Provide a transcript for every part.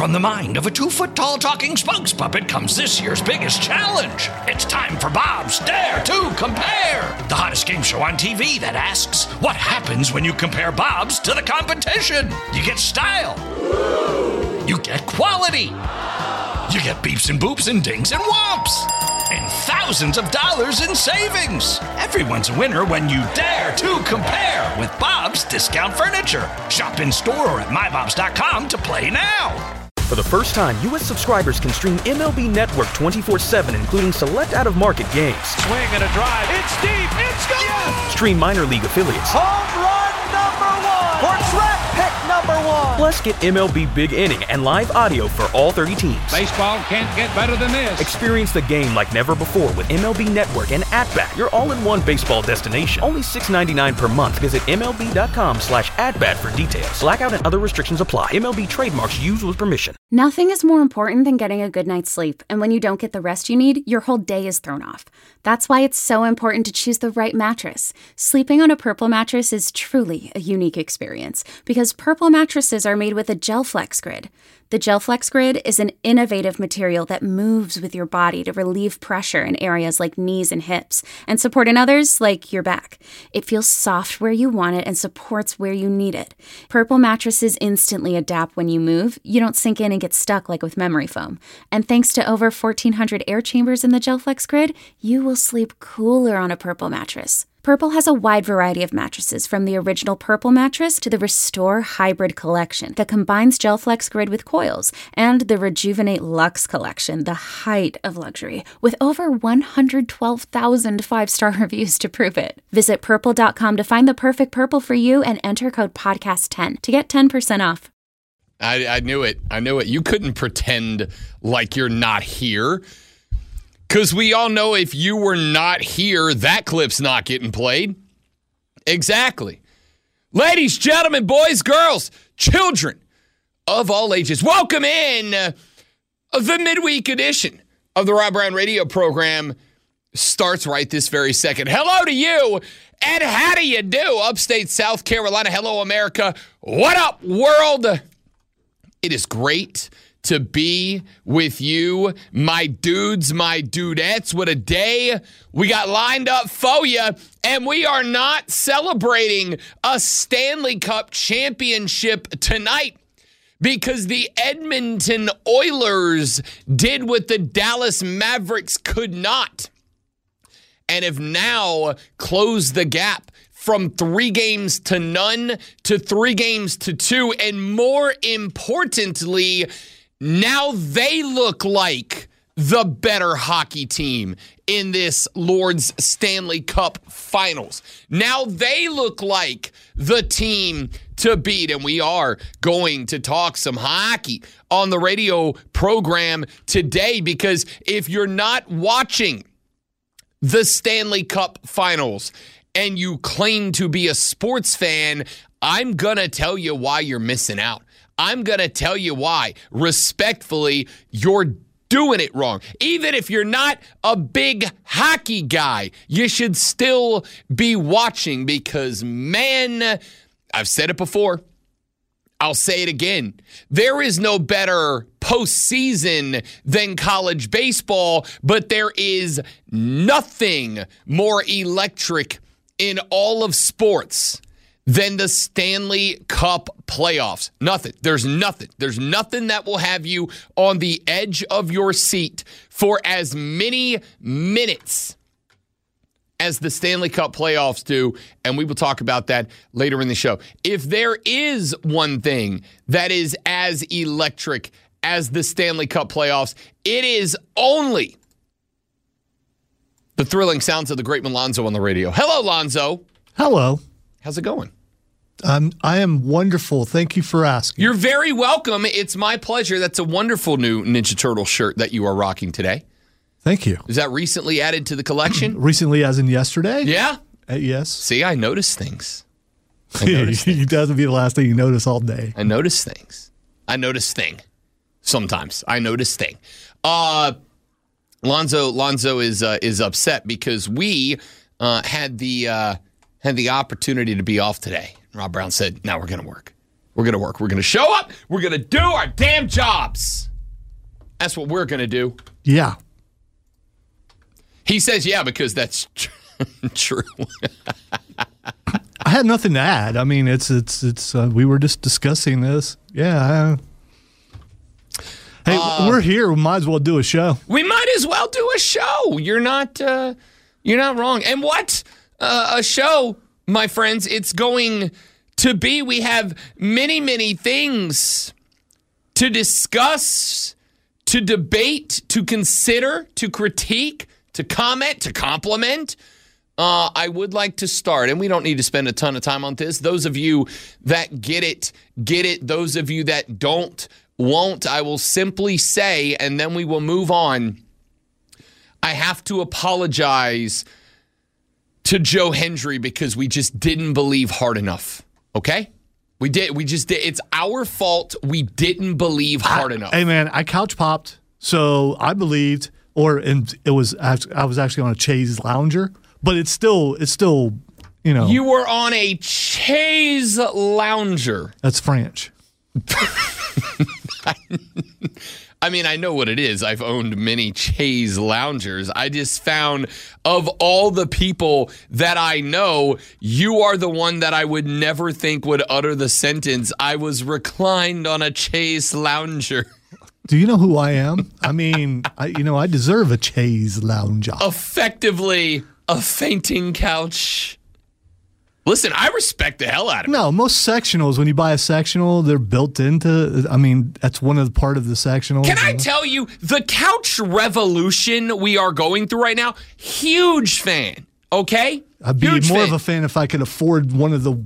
From the mind of a 2-foot-tall talking spokes puppet comes this year's biggest challenge. It's time for Bob's Dare to Compare, the hottest game show on TV that asks, what happens when you compare Bob's to the competition? You get style. You get quality. You get beeps and boops and dings and whomps. And thousands of dollars in savings. Everyone's a winner when you dare to compare with Bob's Discount Furniture. Shop in store or at mybobs.com to play now. For the first time, U.S. subscribers can stream MLB Network 24/7, including select out-of-market games. Swing and a drive. It's deep. It's gone. Yes! Stream minor league affiliates. Home run number 1. Or track pick number 1. Plus, get MLB Big Inning and live audio for all 30 teams. Baseball can't get better than this. Experience the game like never before with MLB Network and At-Bat, your all-in-one baseball destination. Only $6.99 per month. Visit MLB.com/atbat for details. Blackout and other restrictions apply. MLB trademarks used with permission. Nothing is more important than getting a good night's sleep, and when you don't get the rest you need, your whole day is thrown off. That's why it's so important to choose the right mattress. Sleeping on a Purple mattress is truly a unique experience, because Purple mattresses are made with a GelFlex Grid. The GelFlex Grid is an innovative material that moves with your body to relieve pressure in areas like knees and hips, and support in others like your back. It feels soft where you want it and supports where you need it. Purple mattresses instantly adapt when you move. You don't sink in and get stuck like with memory foam. And thanks to over 1,400 air chambers in the GelFlex Grid, you will sleep cooler on a Purple mattress. Purple has a wide variety of mattresses, from the original Purple mattress to the Restore Hybrid collection that combines GelFlex Grid with coils, and the Rejuvenate Luxe collection, the height of luxury, with over 112,000 five-star reviews to prove it. Visit Purple.com to find the perfect Purple for you and enter code PODCAST10 to get 10% off. I knew it. You couldn't pretend like you're not here. Because we all know if you were not here, that clip's not getting played. Exactly. Ladies, gentlemen, boys, girls, children of all ages, welcome in the midweek edition of the Rob Brown Radio program. Starts right this very second. Hello to you, and how do you do? Upstate South Carolina. Hello, America. What up, world? It is great to be with you, my dudes, my dudettes. What a day we got lined up for you. And we are not celebrating a Stanley Cup championship tonight, because the Edmonton Oilers did what the Dallas Mavericks could not, and have now closed the gap from 3-0 to 3-2. And more importantly, now they look like the better hockey team in this Lord's Stanley Cup Finals. Now they look like the team to beat, and we are going to talk some hockey on the radio program today, because if you're not watching the Stanley Cup Finals and you claim to be a sports fan, I'm going to tell you why you're missing out. I'm going to tell you why, respectfully, you're doing it wrong. Even if you're not a big hockey guy, you should still be watching, because, man, I've said it before, I'll say it again. There is no better postseason than college baseball, but there is nothing more electric in all of sports than the Stanley Cup playoffs. Nothing. There's nothing. There's nothing that will have you on the edge of your seat for as many minutes as the Stanley Cup playoffs do, and we will talk about that later in the show. If there is one thing that is as electric as the Stanley Cup playoffs, it is only the thrilling sounds of the great Lonzo on the radio. Hello, Lonzo. Hello. How's it going? I am wonderful. Thank you for asking. You're very welcome. It's my pleasure. That's a wonderful new Ninja Turtle shirt that you are rocking today. Thank you. Is that recently added to the collection? Recently, as in yesterday? Yeah. Yes. See, I notice things. It doesn't be the last thing you notice all day. I notice things. I notice thing. Sometimes I notice thing. Lonzo is upset because we had the opportunity to be off today. Rob Brown said, "Now we're going to work." We're going to work. We're going to show up. We're going to do our damn jobs. That's what we're going to do. Yeah. He says, yeah, because that's true. I had nothing to add. I mean, it's we were just discussing this. Yeah. Hey, we're here. We might as well do a show. We might as well do a show. You're not wrong. And what a show, my friends, it's going to be. We have many, many things to discuss, to debate, to consider, to critique, to comment, to compliment. I would like to start, and we don't need to spend a ton of time on this. Those of you that get it. Those of you that won't. I will simply say, and then we will move on. I have to apologize to Joe Hendry because we just didn't believe hard enough. Okay? We just did. It's our fault. We didn't believe hard enough. Hey, man, I couch popped, so I believed, I was actually on a Chaise Lounger, but it's still, you know. You were on a Chaise Lounger. That's French. I mean, I know what it is. I've owned many Chaise Loungers. I just found, of all the people that I know, you are the one that I would never think would utter the sentence, I was reclined on a Chaise Lounger. Do you know who I am? I mean, I deserve a Chaise Lounger. Effectively, a fainting couch. Listen, I respect the hell out of it. No, most sectionals, when you buy a sectional, they're built into, I mean, that's one of the part of the sectional. Can I tell you, the couch revolution we are going through right now, huge fan, okay? I'd be more of a fan if I could afford one of the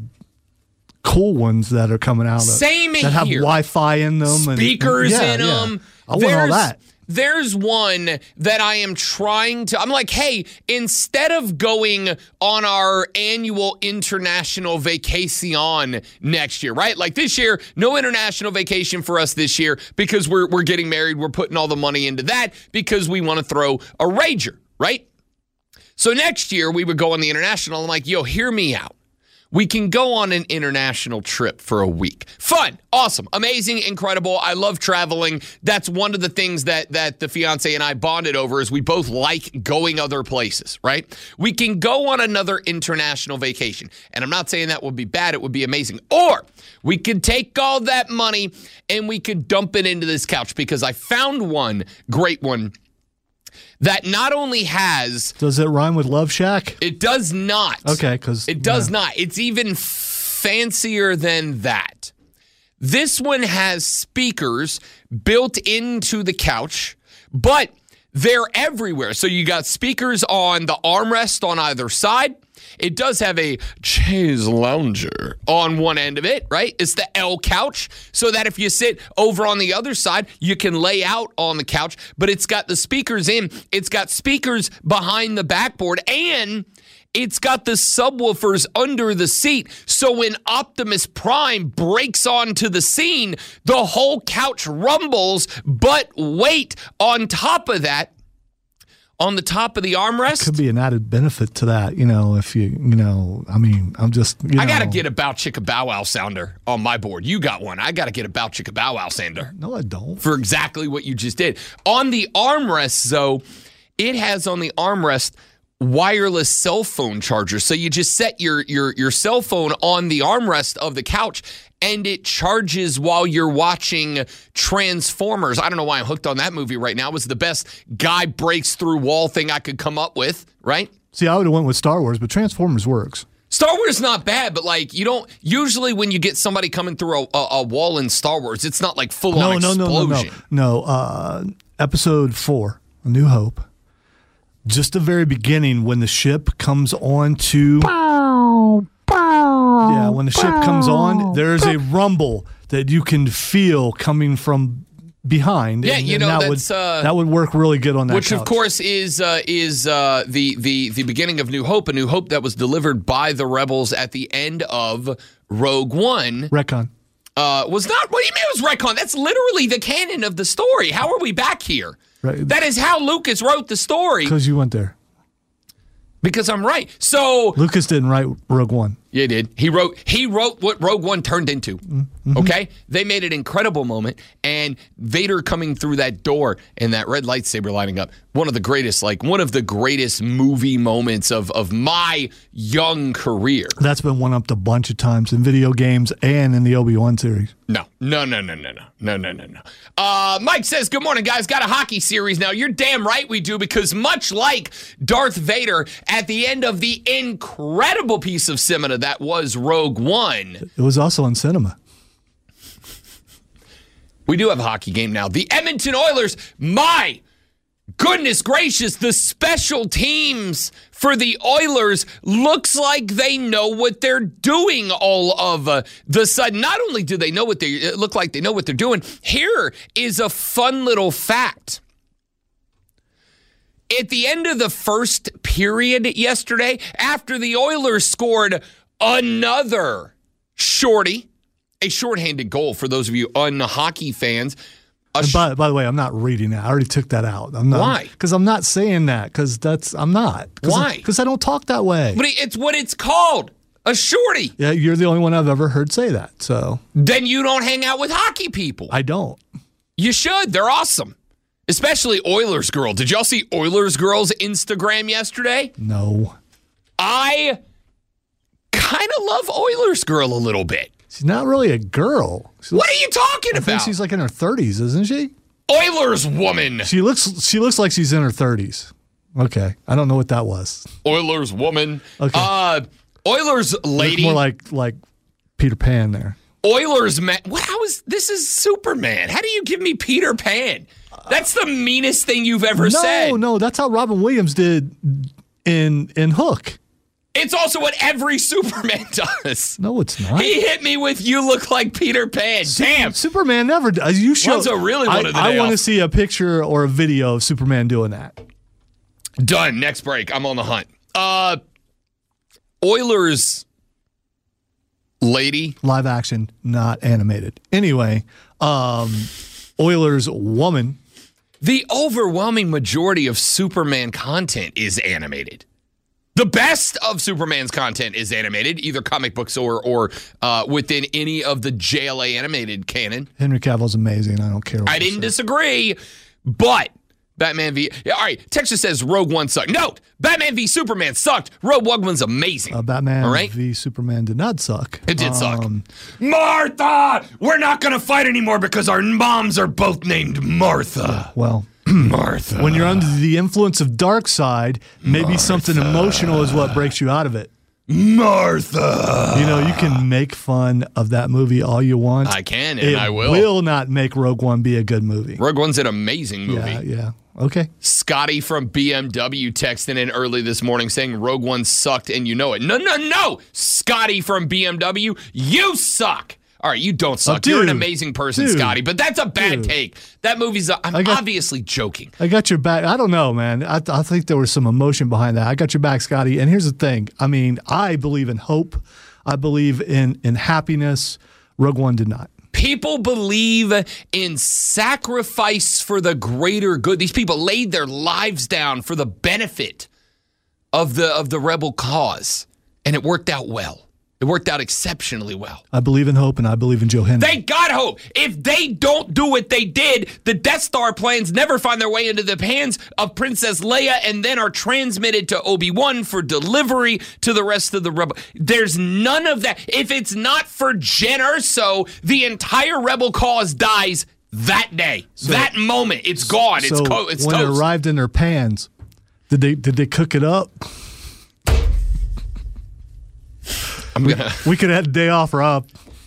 cool ones that are coming out. Same that have here. Wi-Fi in them. Speakers in them. I want all that. There's one that I am trying to, I'm like, hey, instead of going on our annual international vacation next year, right? Like this year, no international vacation for us this year because we're getting married. We're putting all the money into that because we want to throw a rager, right? So next year we would go on the international. I'm like, yo, hear me out. We can go on an international trip for a week. Fun, awesome, amazing, incredible. I love traveling. That's one of the things that the fiance and I bonded over is we both like going other places, right? We can go on another international vacation. And I'm not saying that would be bad. It would be amazing. Or we could take all that money and we could dump it into this couch because I found one great one that not only has... Does it rhyme with Love Shack? It does not. Okay, because... It does not. It's even fancier than that. This one has speakers built into the couch, but they're everywhere. So you got speakers on the armrest on either side. It does have a Chaise Lounger on one end of it, right? It's the L couch, so that if you sit over on the other side, you can lay out on the couch. But it's got the speakers in. It's got speakers behind the backboard, and it's got the subwoofers under the seat. So when Optimus Prime breaks onto the scene, the whole couch rumbles. But wait, on top of that, on the top of the armrest. Could be an added benefit to that, if I'm just, I got to get a Bow Chicka Bow Wow sounder on my board. You got one. I got to get a Bow Chicka Bow Wow sounder. No, I don't. For exactly what you just did. On the armrest, though, it has on the armrest wireless cell phone charger. So you just set your cell phone on the armrest of the couch and it charges while you're watching Transformers. I don't know why I'm hooked on that movie right now. It was the best guy breaks through wall thing I could come up with, right? See, I would have went with Star Wars, but Transformers works. Star Wars is not bad, but you don't, usually when you get somebody coming through a wall in Star Wars, it's not like full-on explosion. No. Episode 4, A New Hope. Just the very beginning when the ship comes on to... Yeah, when the ship comes on, there's a rumble that you can feel coming from behind. Yeah, that would work really good on that which, couch. Of course, is the beginning of New Hope, a New Hope that was delivered by the Rebels at the end of Rogue One. Retcon. Was not, what do you mean it was retcon? That's literally the canon of the story. How are we back here? Right. That is how Lucas wrote the story. Because you went there. Because I'm right. So Lucas didn't write Rogue One. Yeah, he did. He wrote what Rogue One turned into. Mm-hmm. Okay? They made an incredible moment, and Vader coming through that door and that red lightsaber lighting up. One of the greatest movie moments of my young career. That's been one-upped a bunch of times in video games and in the Obi-Wan series. No. Mike says, good morning, guys. Got a hockey series now. You're damn right we do, because much like Darth Vader, at the end of the incredible piece of cinema that was Rogue One. It was also on cinema. We do have a hockey game now. The Edmonton Oilers, my goodness gracious, the special teams for the Oilers looks like they know what they're doing all of the sudden. Not only do they know what they look like they know what they're doing, here is a fun little fact. At the end of the first period yesterday, after the Oilers scored another shorty, a shorthanded goal for those of you un-hockey fans. By the way, I'm not reading that. I already took that out. I'm not. Why? Because I'm not saying that. I'm not. Why? Because I don't talk that way. But it's what it's called, a shorty. Yeah, you're the only one I've ever heard say that. So then you don't hang out with hockey people. I don't. You should. They're awesome. Especially Oilers Girl. Did y'all see Oilers Girl's Instagram yesterday? No. I kind of love Oilers Girl a little bit. She's not really a girl. What are you talking about? I think she's like in her 30s, isn't she? Oilers woman. She looks like she's in her 30s. Okay. I don't know what that was. Oilers woman. Okay. Oilers lady. More like Peter Pan there. Oilers man. This is Superman. How do you give me Peter Pan? That's the meanest thing you've ever said. No, that's how Robin Williams did in Hook. It's also what every Superman does. No, it's not. He hit me with "You look like Peter Pan." Damn, Superman never does. You show. I want to see a picture or a video of Superman doing that. Done. Next break. I'm on the hunt. Oilers lady, live action, not animated. Anyway, Oilers woman. The overwhelming majority of Superman content is animated. The best of Superman's content is animated, either comic books or within any of the JLA animated canon. Henry Cavill's amazing. I don't care what I didn't disagree, but Batman v... All right, Texas says Rogue One sucked. Note, Batman v Superman sucked. Rogue One's amazing. Batman v Superman did not suck. It did suck. Martha! We're not going to fight anymore because our moms are both named Martha. Well... Martha. When you're under the influence of Darkseid, maybe something emotional is what breaks you out of it. Martha. You know, you can make fun of that movie all you want. I can, and I will. It will not make Rogue One be a good movie. Rogue One's an amazing movie. Yeah. Okay. Scotty from BMW texting in early this morning saying Rogue One sucked and you know it. No. Scotty from BMW, you suck. All right, you don't suck. You're an amazing person, Scotty, but that's a bad take. That movie's I'm obviously joking. I got your back. I don't know, man. I think there was some emotion behind that. I got your back, Scotty. And here's the thing. I mean, I believe in hope. I believe in happiness. Rogue One did not. People believe in sacrifice for the greater good. These people laid their lives down for the benefit of the rebel cause, and it worked out well. It worked out exceptionally well. I believe in hope, and I believe in Joe Henry. They got hope. If they don't do what they did, the Death Star plans never find their way into the hands of Princess Leia and then are transmitted to Obi-Wan for delivery to the rest of the Rebel. There's none of that. If it's not for Jyn Erso, the entire Rebel cause dies that day. That moment. It's gone. It's toast. When it arrived in their pans, did they cook it up? We could have had a day off, Rob.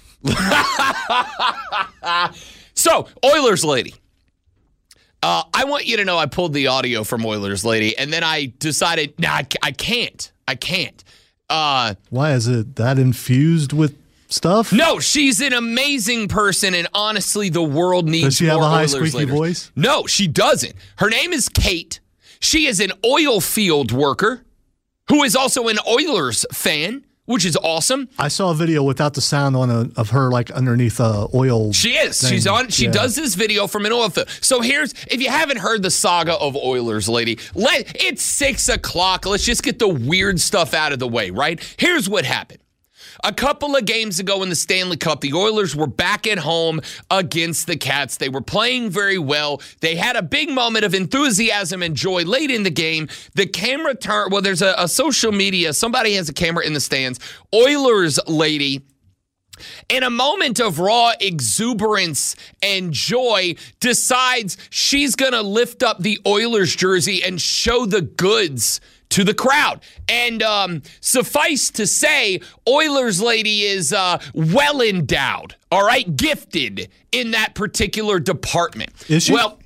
So, Oilers lady. I want you to know I pulled the audio from Oilers lady, and then I decided, I can't. Why is it that infused with stuff? No, she's an amazing person, and honestly, the world needs more Does she have a high Oilers squeaky leaders. voice? No, she doesn't. Her name is Kate. She is an oil field worker who is also an Oilers fan, which is awesome. I saw a video without the sound on of her like underneath oil. She is. Thing. She's on. She does this video from an oil field. So if you haven't heard the saga of Oilers lady, it's 6 o'clock. Let's just get the weird stuff out of the way, right? Here's what happened. A couple of games ago in the Stanley Cup, the Oilers were back at home against the Cats. They were playing very well. They had a big moment of enthusiasm and joy late in the game. The camera turned. Well, there's a social media. Somebody has a camera in the stands. Oilers lady, in a moment of raw exuberance and joy, decides she's going to lift up the Oilers jersey and show the goods to the crowd. And suffice to say, Oilers lady is well endowed, all right, gifted in that particular department. Is she? Well,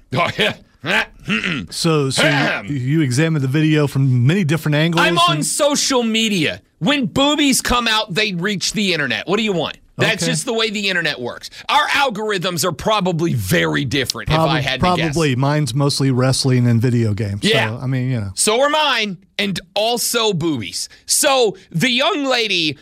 So you examined the video from many different angles? I'm on social media. When boobies come out, they reach the internet. What do you want? That's just the way the internet works. Our algorithms are probably very different, if I had to guess. Probably. Mine's mostly wrestling and video games. Yeah. So, I mean, you know. So are mine, and also boobies. So the young lady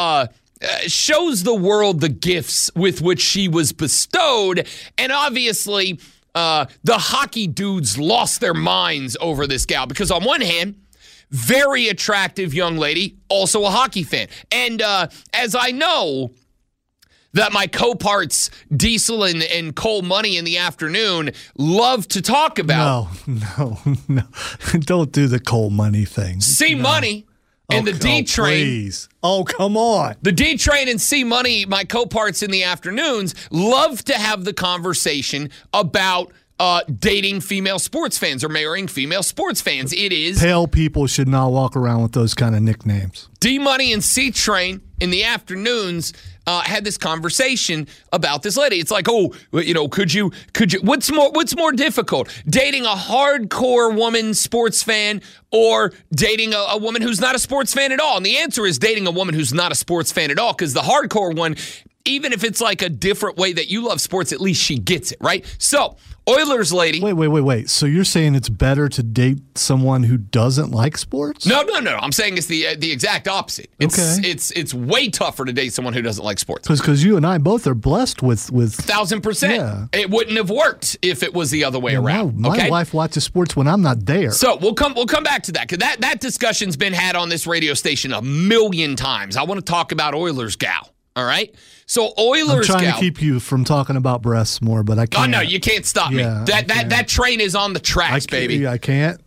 shows the world the gifts with which she was bestowed, and obviously the hockey dudes lost their minds over this gal, because on one hand, very attractive young lady, also a hockey fan. And as I know that my co-parts Diesel and Cole Money in the afternoon love to talk about. No. Don't do the Cole Money thing. C-Money and the D-Train. Please. Oh, come on. The D-Train and C-Money, my co-parts in the afternoons, love to have the conversation about dating female sports fans or marrying female sports fans. It is pale people should not walk around with those kind of nicknames. D-Money and C-Train in the afternoons had this conversation about this lady. It's like, oh, you know, could you? What's more difficult, dating a hardcore woman sports fan or dating a woman who's not a sports fan at all? And the answer is dating a woman who's not a sports fan at all, because the hardcore one, even if it's like a different way that you love sports, at least she gets it, right? So, Oilers lady. Wait. So you're saying it's better to date someone who doesn't like sports? No. I'm saying it's the exact opposite. It's way tougher to date someone who doesn't like sports. Because you and I both are blessed with 1,000%. Yeah. It wouldn't have worked if it was the other way around. My wife watches sports when I'm not there. So we'll come back to that, because that discussion's been had on this radio station a million times. I want to talk about Oilers gal. All right? So Oilers I'm trying to keep you from talking about breasts more, but I can't. Oh, no, you can't stop me. That train is on the tracks, baby. I can't.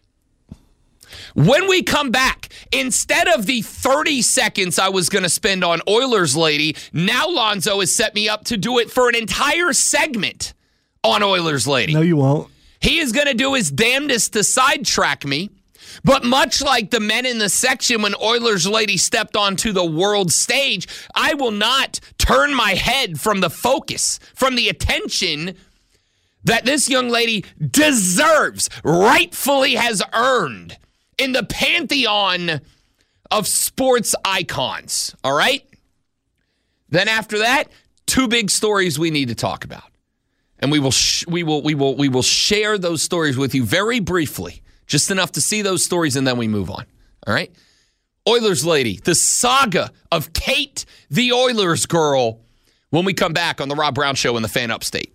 When we come back, instead of the 30 seconds I was going to spend on Oilers lady, now Lonzo has set me up to do it for an entire segment on Oilers lady. No, you won't. He is going to do his damnedest to sidetrack me. But much like the men in the section when Oilers lady stepped onto the world stage, I will not turn my head from the focus, from the attention that this young lady deserves, rightfully has earned in the pantheon of sports icons. All right? Then after that, two big stories we need to talk about. And we will share those stories with you very briefly. Just enough to see those stories, and then we move on. All right? Oilers lady, the saga of Kate, the Oilers girl, when we come back on the Rob Brown Show in the Fan Upstate.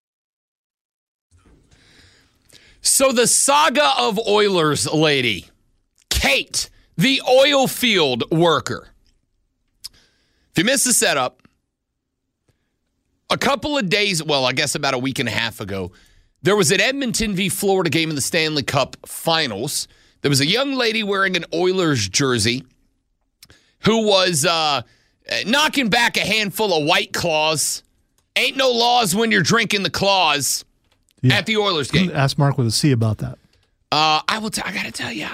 So the saga of Oilers lady, Kate, the oil field worker. If you missed the setup, a couple of days, well, I guess about a week and a half ago, there was an Edmonton v. Florida game in the Stanley Cup Finals. There was a young lady wearing an Oilers jersey who was knocking back a handful of White Claws. Ain't no laws when you're drinking the claws at the Oilers game. Ask Mark with a C about that. I got to tell you,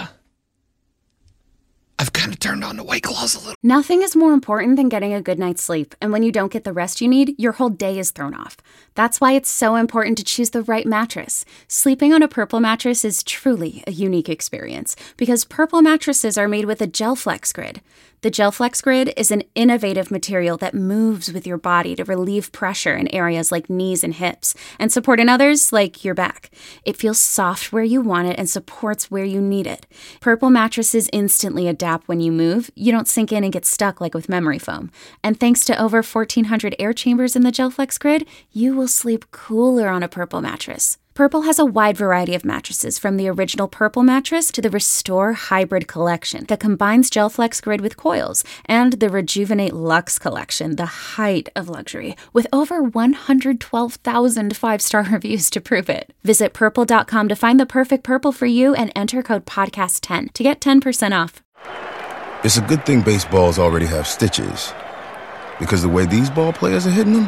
I've kind of turned on the White Claws a little. Nothing is more important than getting a good night's sleep, and when you don't get the rest you need, your whole day is thrown off. That's why it's so important to choose the right mattress. Sleeping on a Purple mattress is truly a unique experience, because Purple mattresses are made with a GelFlex Grid. The GelFlex Grid is an innovative material that moves with your body to relieve pressure in areas like knees and hips, and support in others like your back. It feels soft where you want it and supports where you need it. Purple mattresses instantly adapt when you move. You don't sink in and get stuck like with memory foam. And thanks to over 1,400 air chambers in the GelFlex Grid, you will sleep cooler on a Purple mattress. Purple has a wide variety of mattresses, from the original Purple mattress to the Restore Hybrid collection that combines GelFlex Grid with coils, and the Rejuvenate Luxe collection, the height of luxury, with over 112,000 five-star reviews to prove it. Visit Purple.com to find the perfect Purple for you and enter code PODCAST10 to get 10% off. It's a good thing baseballs already have stitches, because the way these ball players are hitting them,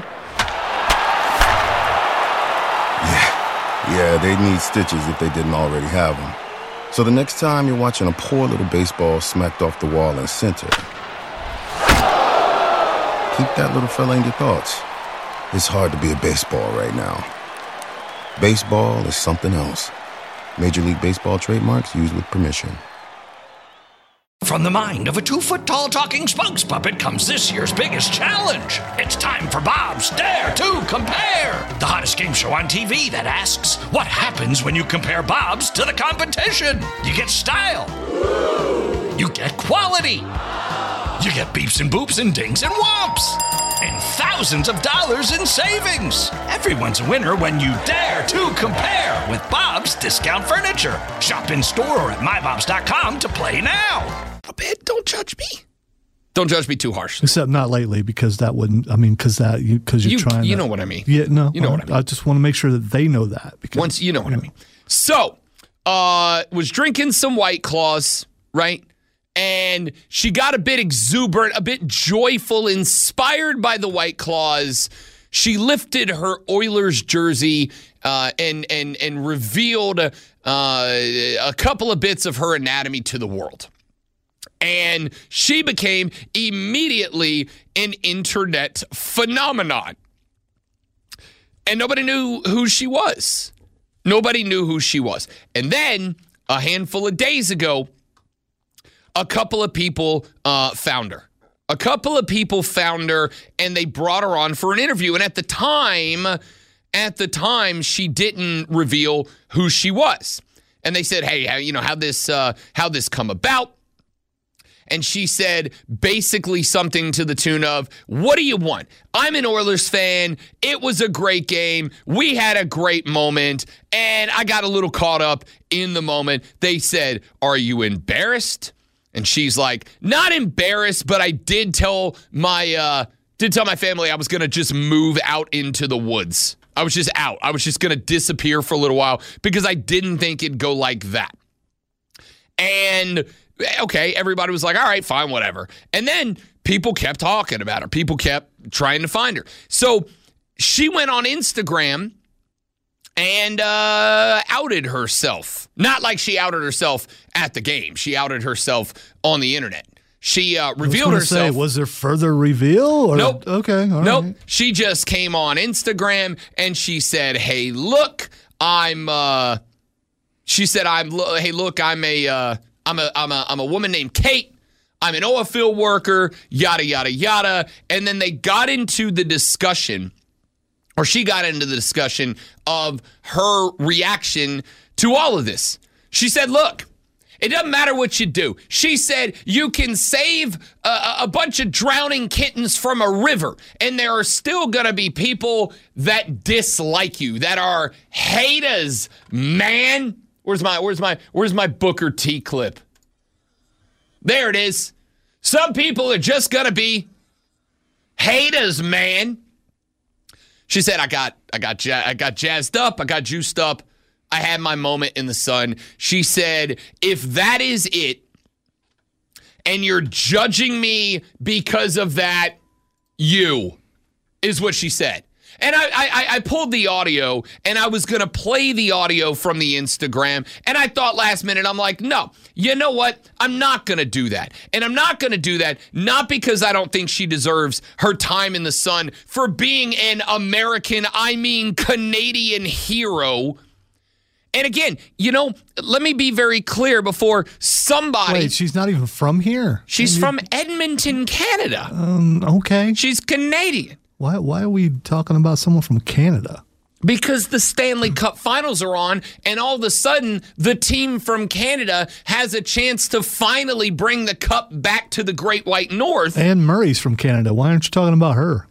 yeah, they'd need stitches if they didn't already have them. So the next time you're watching a poor little baseball smacked off the wall in center, keep that little fella in your thoughts. It's hard to be a baseball right now. Baseball is something else. Major League Baseball trademarks used with permission. From the mind of a 2-foot-tall talking spokes puppet comes this year's biggest challenge. It's time for Bob's Dare to Compare, the hottest game show on TV that asks, what happens when you compare Bob's to the competition? You get style. You get quality. You get beeps and boops and dings and whomps. And thousands of dollars in savings. Everyone's a winner when you dare to compare with Bob's Discount Furniture. Shop in store or at mybobs.com to play now. A bit. Don't judge me. Don't judge me too harshly. Except not lately, because that wouldn't. I mean, because you're trying. You know what I mean. Yeah, no. You know what I mean. I just want to make sure that they know that. Because, once you know what I mean. So, was drinking some White Claws, right? And she got a bit exuberant, a bit joyful, inspired by the White Claws. She lifted her Oilers jersey and revealed a couple of bits of her anatomy to the world. And she became immediately an internet phenomenon. And nobody knew who she was. Nobody knew who she was. And then, a handful of days ago, a couple of people found her. A couple of people found her, and they brought her on for an interview. And at the time, she didn't reveal who she was. And they said, "Hey, how'd this come about?" And she said basically something to the tune of, "What do you want? I'm an Oilers fan. It was a great game. We had a great moment, and I got a little caught up in the moment." They said, "Are you embarrassed?" And she's like, "Not embarrassed, but I did tell my family I was going to just move out into the woods. I was just out. I was just going to disappear for a little while because I didn't think it'd go like that." And okay, everybody was like, "All right, fine, whatever." And then people kept talking about her. People kept trying to find her. So she went on Instagram and outed herself. Not like she outed herself at the game. She outed herself on the internet. She revealed herself. Was there further reveal? Or? Nope. Okay. All nope. Right. She just came on Instagram and she said, "Hey, look, I'm a woman named Kate. I'm an oil field worker, yada, yada, yada." And then they got into the discussion, or she got into the discussion of her reaction to all of this. She said, "Look, it doesn't matter what you do." She said, "You can save a bunch of drowning kittens from a river, and there are still going to be people that dislike you, that are haters, man." Where's my Booker T clip? There it is. Some people are just gonna be haters, man. She said, I got jazzed up, I got juiced up, I had my moment in the sun. She said, "If that is it, and you're judging me because of that, you," is what she said. And I pulled the audio, and I was going to play the audio from the Instagram, and I thought last minute, I'm like, no, you know what? I'm not going to do that. And I'm not going to do that, not because I don't think she deserves her time in the sun for being an American, Canadian hero. And again, let me be very clear before somebody... Wait, she's not even from here? She's from Edmonton, Canada. Okay. She's Canadian. Why are we talking about someone from Canada? Because the Stanley Cup Finals are on, and all of a sudden, the team from Canada has a chance to finally bring the cup back to the Great White North. Anne Murray's from Canada. Why aren't you talking about her?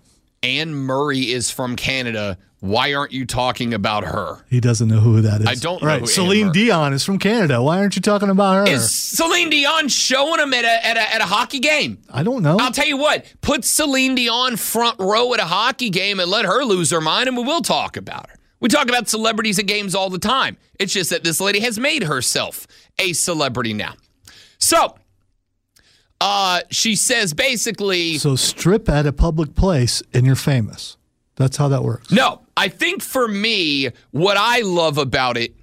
Anne Murray is from Canada. Why aren't you talking about her? He doesn't know who that is. I don't know. Right. Who Celine Anne Dion is from Canada. Why aren't you talking about her? Is Celine Dion showing him at a hockey game? I don't know. I'll tell you what. Put Celine Dion front row at a hockey game and let her lose her mind, and we will talk about her. We talk about celebrities at games all the time. It's just that this lady has made herself a celebrity now. So, she says basically... So strip at a public place and you're famous. That's how that works. No, I think for me, what I love about it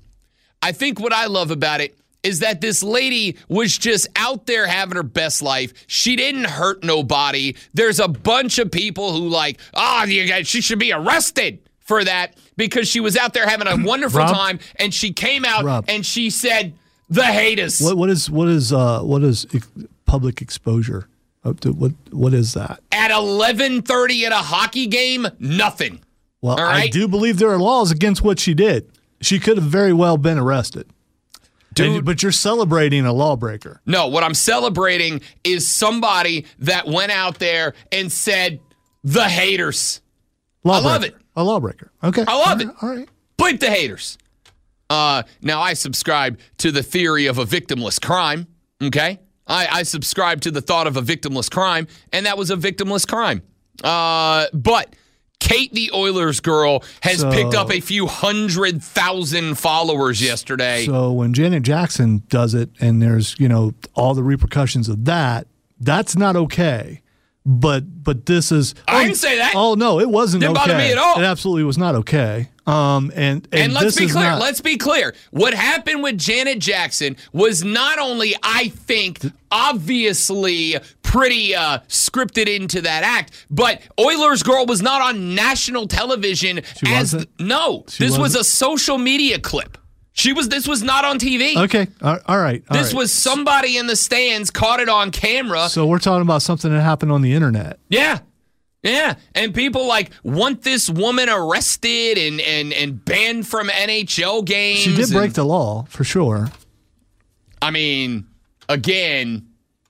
is that this lady was just out there having her best life. She didn't hurt nobody. There's a bunch of people who she should be arrested for that because she was out there having a wonderful time, and she came out and she said, the haters. What is public exposure? What is that? At 11:30 at a hockey game, nothing. Well, all right? I do believe there are laws against what she did. She could have very well been arrested. Dude, but you're celebrating a lawbreaker. No, what I'm celebrating is somebody that went out there and said, the haters. I love it. A lawbreaker. Okay. I love it. All right. Bleep the haters. Now, I subscribe to the theory of a victimless crime, okay? I subscribe to the thought of a victimless crime, and that was a victimless crime. But Kate, the Oilers girl, has picked up a few 100,000 followers yesterday. So when Janet Jackson does it and there's, all the repercussions of that, that's not okay. But this is... I didn't say that. Oh, no, it wasn't okay. Didn't bother me at all. It absolutely was not okay. And let's be clear. Let's be clear. What happened with Janet Jackson was not only, I think, obviously pretty scripted into that act, but Oilers girl was not on national television. She wasn't? No, this was a social media clip. This was not on TV. Okay. All right. This was somebody in the stands caught it on camera. So we're talking about something that happened on the internet. Yeah. Yeah. And people want this woman arrested and banned from NHL games. She did break the law, for sure. I mean, again,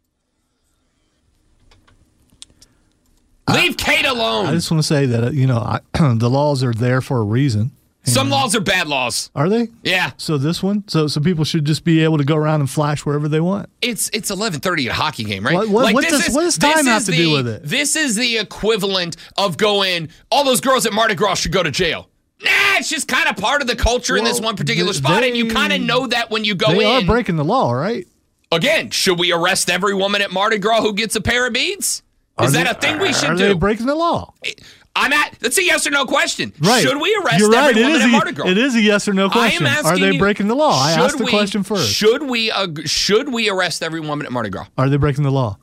leave Kate alone. I just want to say that, the laws are there for a reason. Some laws are bad laws. Are they? Yeah. So this one? So people should just be able to go around and flash wherever they want? It's 11:30 at a hockey game, right? What does time have to do with it? This is the equivalent of going, all those girls at Mardi Gras should go to jail. Nah, it's just kind of part of the culture in this one particular spot, and you kind of know that when you go in. They are breaking the law, right? Again, should we arrest every woman at Mardi Gras who gets a pair of beads? Is that a thing we should do? Are they breaking the law? That's a yes or no question. Right. Should we arrest every woman at Mardi Gras? It is a yes or no question. I am asking Are they breaking the law? I asked the question first. Should we arrest every woman at Mardi Gras? Are they breaking the law?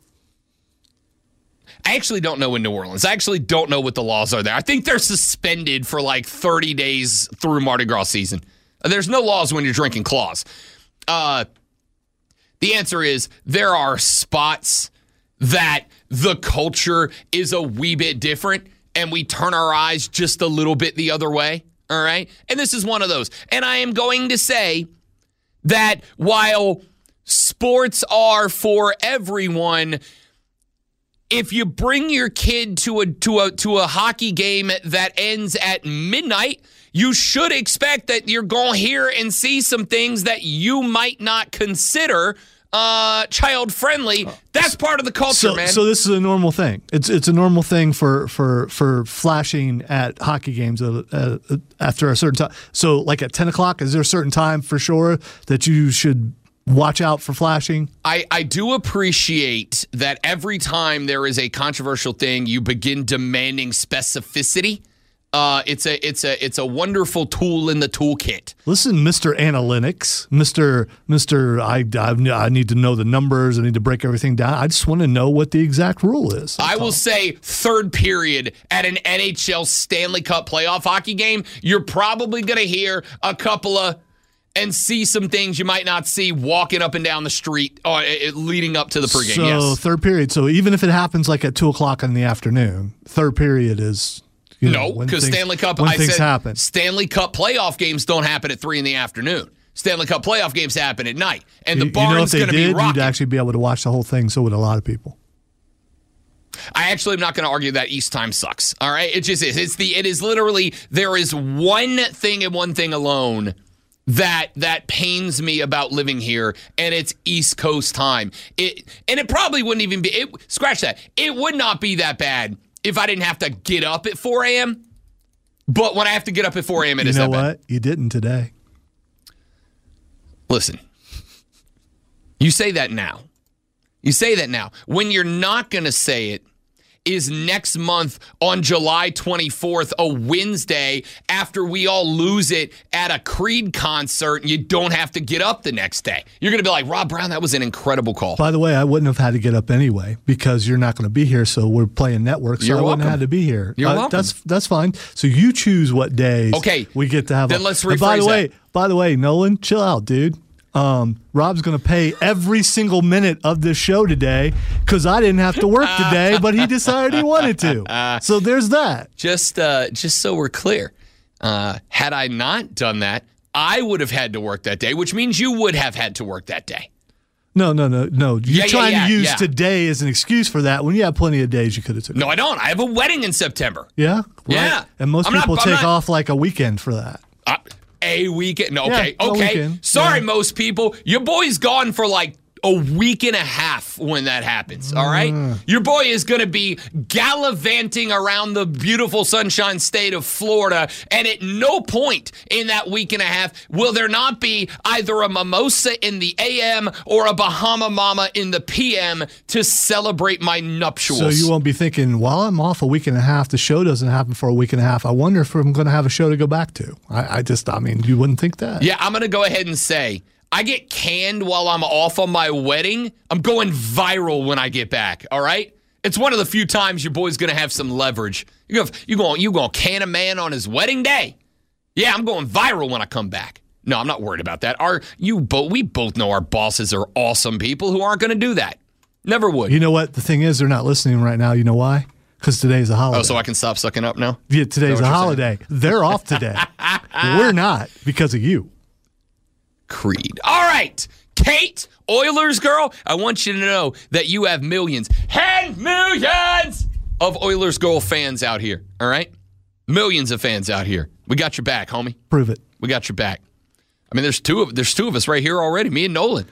I actually don't know in New Orleans. I actually don't know what the laws are there. I think they're suspended for 30 days through Mardi Gras season. There's no laws when you're drinking claws. The answer is there are spots that the culture is a wee bit different, and we turn our eyes just a little bit the other way, all right? And this is one of those. And I am going to say that while sports are for everyone, if you bring your kid to a hockey game that ends at midnight, you should expect that you're going to hear and see some things that you might not consider child friendly. That's part of the culture, man. So this is a normal thing. It's a normal thing for flashing at hockey games after a certain time. So at 10 o'clock, is there a certain time for sure that you should watch out for flashing? I do appreciate that every time there is a controversial thing, you begin demanding specificity. It's a wonderful tool in the toolkit. Listen, Mr. Analytics, Mr. I need to know the numbers. I need to break everything down. I just want to know what the exact rule is. I will say third period at an NHL Stanley Cup playoff hockey game, you're probably going to hear a couple of and see some things you might not see walking up and down the street leading up to the pregame. So yes. Third period. So even if it happens at 2 o'clock in the afternoon, third period is... No, because Stanley Cup, happen. Stanley Cup playoff games don't happen at 3 in the afternoon. Stanley Cup playoff games happen at night. And the barn's going to be rocking. You'd actually be able to watch the whole thing, so would a lot of people. I actually am not going to argue that East time sucks. All right, it just is. It is literally, there is one thing and one thing alone that pains me about living here, and it's East Coast time. It probably wouldn't even be. Scratch that. It would not be that bad if I didn't have to get up at 4 a.m. But when I have to get up at 4 a.m., it is that bad. You know what? You didn't today. Listen, you say that now. You say that now. When you're not going to say it is next month on July 24th, a Wednesday, after we all lose it at a Creed concert, and you don't have to get up the next day. You're going to be like, Rob Brown, that was an incredible call. By the way, I wouldn't have had to get up anyway because you're not going to be here, so we're playing network, so I wouldn't have had to be here. You're welcome. That's fine. So you choose what days we get to have. Then let's rephrase By the way, Nolan, chill out, dude. Rob's going to pay every single minute of this show today because I didn't have to work today, but he decided he wanted to. So there's that. Just so we're clear, had I not done that, I would have had to work that day, which means you would have had to work that day. No. You're trying to use today as an excuse for that when you have plenty of days you could have taken. No, I don't. I have a wedding in September. Yeah? Right. Yeah. And most people take off like a weekend for that. A weekend? No, okay. Weekend. Sorry, most people. Your boy's gone for like a week and a half when that happens, all right? Your boy is going to be gallivanting around the beautiful sunshine state of Florida, and at no point in that week and a half will there not be either a mimosa in the AM or a Bahama Mama in the PM to celebrate my nuptials. So you won't be thinking, while I'm off a week and a half, the show doesn't happen for a week and a half. I wonder if I'm going to have a show to go back to. I mean, you wouldn't think that. Yeah, I'm going to go ahead and say, I get canned while I'm off on my wedding. I'm going viral when I get back, all right? It's one of the few times your boy's going to have some leverage. You going to can a man on his wedding day? Yeah, I'm going viral when I come back. No, I'm not worried about that. We both know our bosses are awesome people who aren't going to do that. Never would. You know what? The thing is, they're not listening right now. You know why? Because today's a holiday. Oh, so I can stop sucking up now? Yeah, today's a holiday. They're off today. We're not because of you. Creed. All right, Kate, Oilers girl, I want you to know that you have millions and millions of Oilers girl fans out here, all right? Millions of fans out here. We got your back, homie. Prove it. We got your back. I mean, there's two of us right here already, me and Nolan.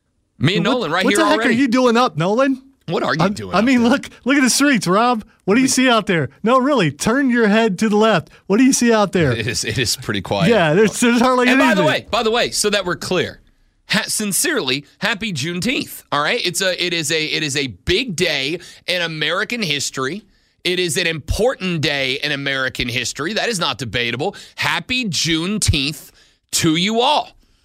Nolan right here already. What the heck are you doing up, Nolan? What are you doing? I mean, look at the streets, Rob. What do you see out there? No, really, turn your head to the left. What do you see out there? It is pretty quiet. Yeah, there's hardly anything. And by the way, so that we're clear, sincerely, happy Juneteenth. All right, it is a big day in American history. It is an important day in American history. That is not debatable. Happy Juneteenth to you all.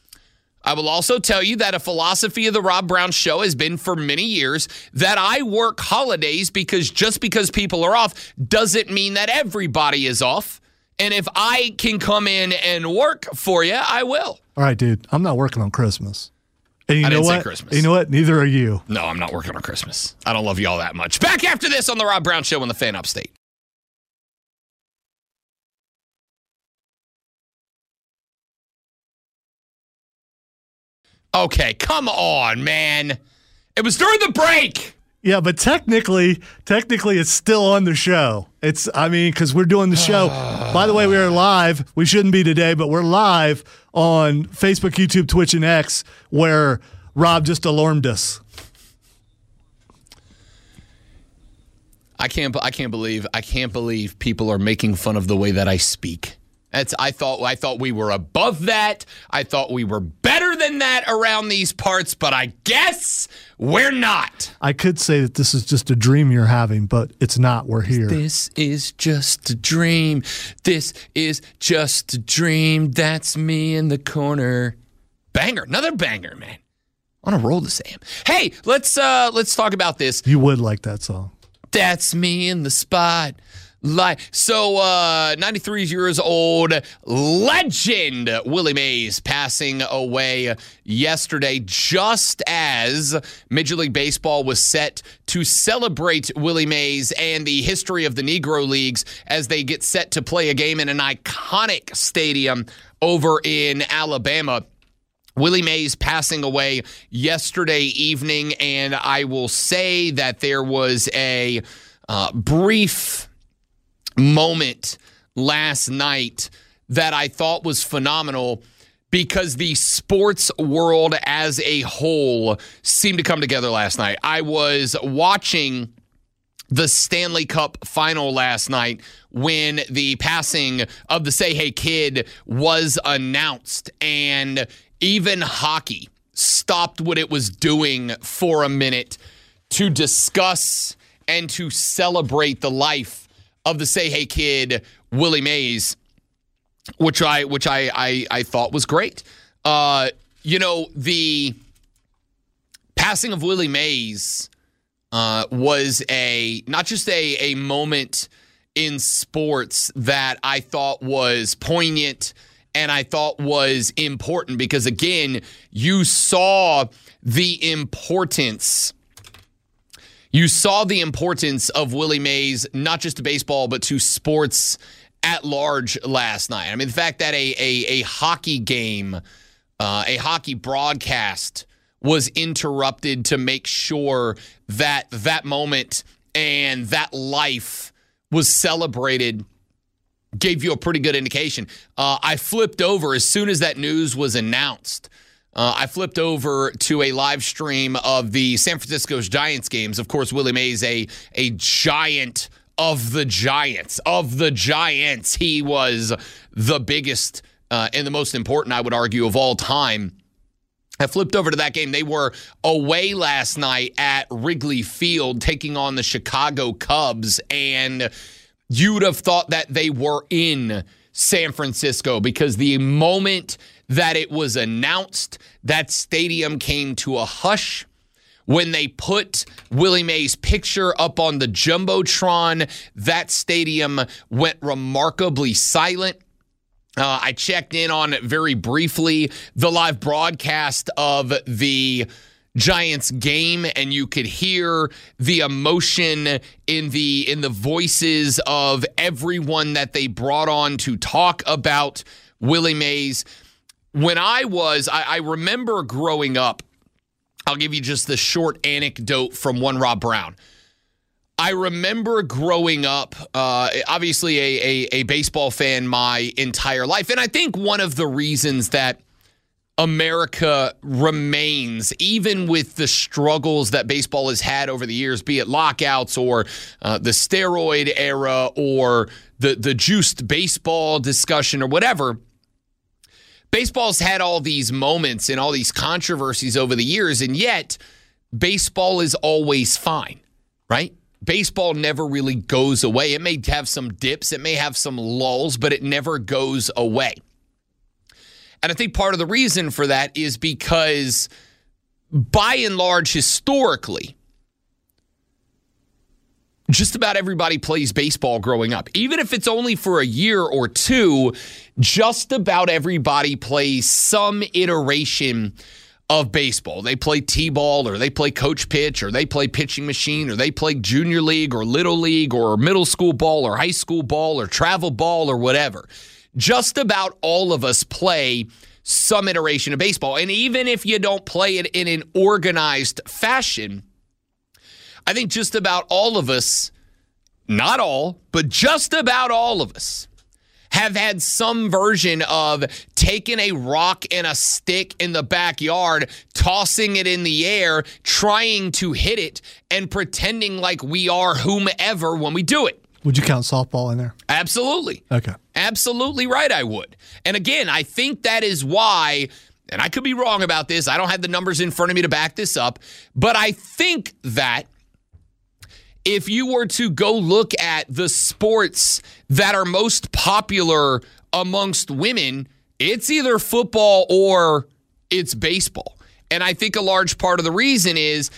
I will also tell you that a philosophy of the Rob Brown Show has been for many years that I work holidays because just because people are off doesn't mean that everybody is off. And if I can come in and work for you, I will. All right, dude. I'm not working on Christmas. And I didn't say Christmas. You know what? Neither are you. No, I'm not working on Christmas. I don't love you all that much. Back after this on the Rob Brown Show on the Fan Upstate. Okay, come on, man. It was during the break. Yeah, but technically it's still on the show. Because we're doing the show. By the way, we are live. We shouldn't be today, but we're live on Facebook, YouTube, Twitch, and X, where Rob just alarmed us. I can't believe people are making fun of the way that I speak. I thought we were above that. I thought we were better than that around these parts, but I guess we're not. I could say that this is just a dream you're having, but it's not. We're here. This is just a dream. This is just a dream. That's me in the corner. Banger. Another banger, man. On a roll this AM. Hey, let's talk about this. You would like that song. That's me in the spot. 93 years old legend Willie Mays passing away yesterday, just as Major League Baseball was set to celebrate Willie Mays and the history of the Negro Leagues as they get set to play a game in an iconic stadium over in Alabama. Willie Mays passing away yesterday evening, and I will say that there was a brief moment last night that I thought was phenomenal because the sports world as a whole seemed to come together last night. I was watching the Stanley Cup final last night when the passing of the Say Hey Kid was announced, and even hockey stopped what it was doing for a minute to discuss and to celebrate the life of the Say Hey Kid, Willie Mays, which I thought was great. The passing of Willie Mays was not just a moment in sports that I thought was poignant and I thought was important because, again, you saw the importance of Willie Mays, not just to baseball, but to sports at large last night. I mean, the fact that a hockey game, a hockey broadcast was interrupted to make sure that that moment and that life was celebrated gave you a pretty good indication. I flipped over as soon as that news was announced. I flipped over to a live stream of the San Francisco Giants games. Of course, Willie Mays, a giant of the Giants. He was the biggest and the most important, I would argue, of all time. I flipped over to that game. They were away last night at Wrigley Field taking on the Chicago Cubs, and you'd have thought that they were in San Francisco because the moment that it was announced, that stadium came to a hush. When they put Willie Mays' picture up on the Jumbotron, that stadium went remarkably silent. I checked in on it very briefly, the live broadcast of the Giants game, and you could hear the emotion in the voices of everyone that they brought on to talk about Willie Mays. When I remember growing up, I'll give you just the short anecdote from one Rob Brown. I remember growing up, obviously a baseball fan my entire life. And I think one of the reasons that America remains, even with the struggles that baseball has had over the years, be it lockouts or the steroid era or the juiced baseball discussion or whatever, baseball's had all these moments and all these controversies over the years, and yet baseball is always fine, right? Baseball never really goes away. It may have some dips, it may have some lulls, but it never goes away. And I think part of the reason for that is because, by and large, historically, just about everybody plays baseball growing up. Even if it's only for a year or two, just about everybody plays some iteration of baseball. They play T-ball, or they play coach pitch, or they play pitching machine, or they play junior league or little league or middle school ball or high school ball or travel ball or whatever. Just about all of us play some iteration of baseball. And even if you don't play it in an organized fashion, I think just about all of us, not all, but just about all of us, have had some version of taking a rock and a stick in the backyard, tossing it in the air, trying to hit it, and pretending like we are whomever when we do it. Would you count softball in there? Absolutely. Okay. Absolutely right, I would. And again, I think that is why, and I could be wrong about this, I don't have the numbers in front of me to back this up, but I think that if you were to go look at the sports that are most popular amongst women, it's either football or it's baseball. And I think a large part of the reason is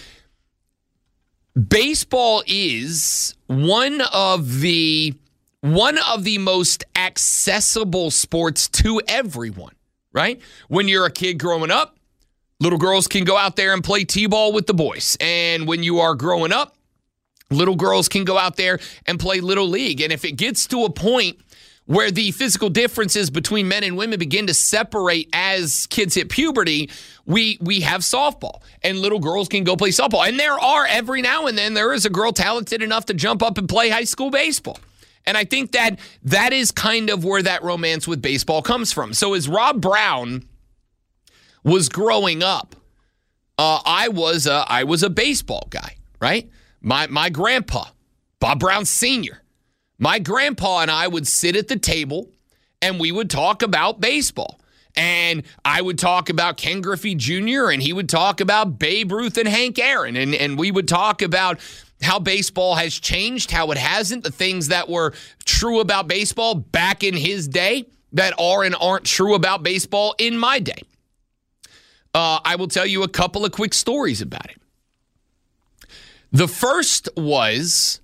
baseball is one of the most accessible sports to everyone, right? When you're a kid growing up, little girls can go out there and play T-ball with the boys. And when you are growing up, little girls can go out there and play Little League. And if it gets to a point where the physical differences between men and women begin to separate as kids hit puberty, we have softball, and little girls can go play softball. And there are, every now and then, there is a girl talented enough to jump up and play high school baseball. And I think that is kind of where that romance with baseball comes from. So as Rob Brown was growing up, I was a baseball guy, right? My grandpa, Bob Brown Sr., my grandpa and I would sit at the table and we would talk about baseball. And I would talk about Ken Griffey Jr. and he would talk about Babe Ruth and Hank Aaron. And we would talk about how baseball has changed, how it hasn't, the things that were true about baseball back in his day that are and aren't true about baseball in my day. I will tell you a couple of quick stories about it. The first was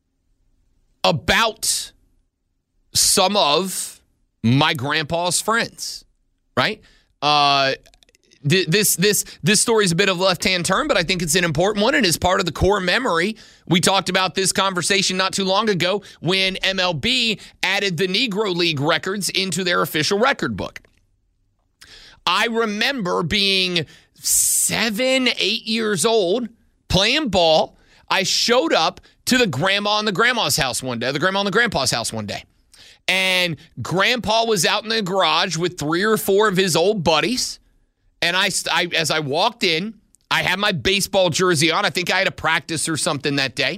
about some of my grandpa's friends, right? This story is a bit of a left-hand turn, but I think it's an important one and is part of the core memory. We talked about this conversation not too long ago when MLB added the Negro League records into their official record book. I remember being 7, 8 years old, playing ball. I showed up to the grandma and the grandpa's house one day. And Grandpa was out in the garage with 3 or 4 of his old buddies. And as I walked in, I had my baseball jersey on. I think I had a practice or something that day.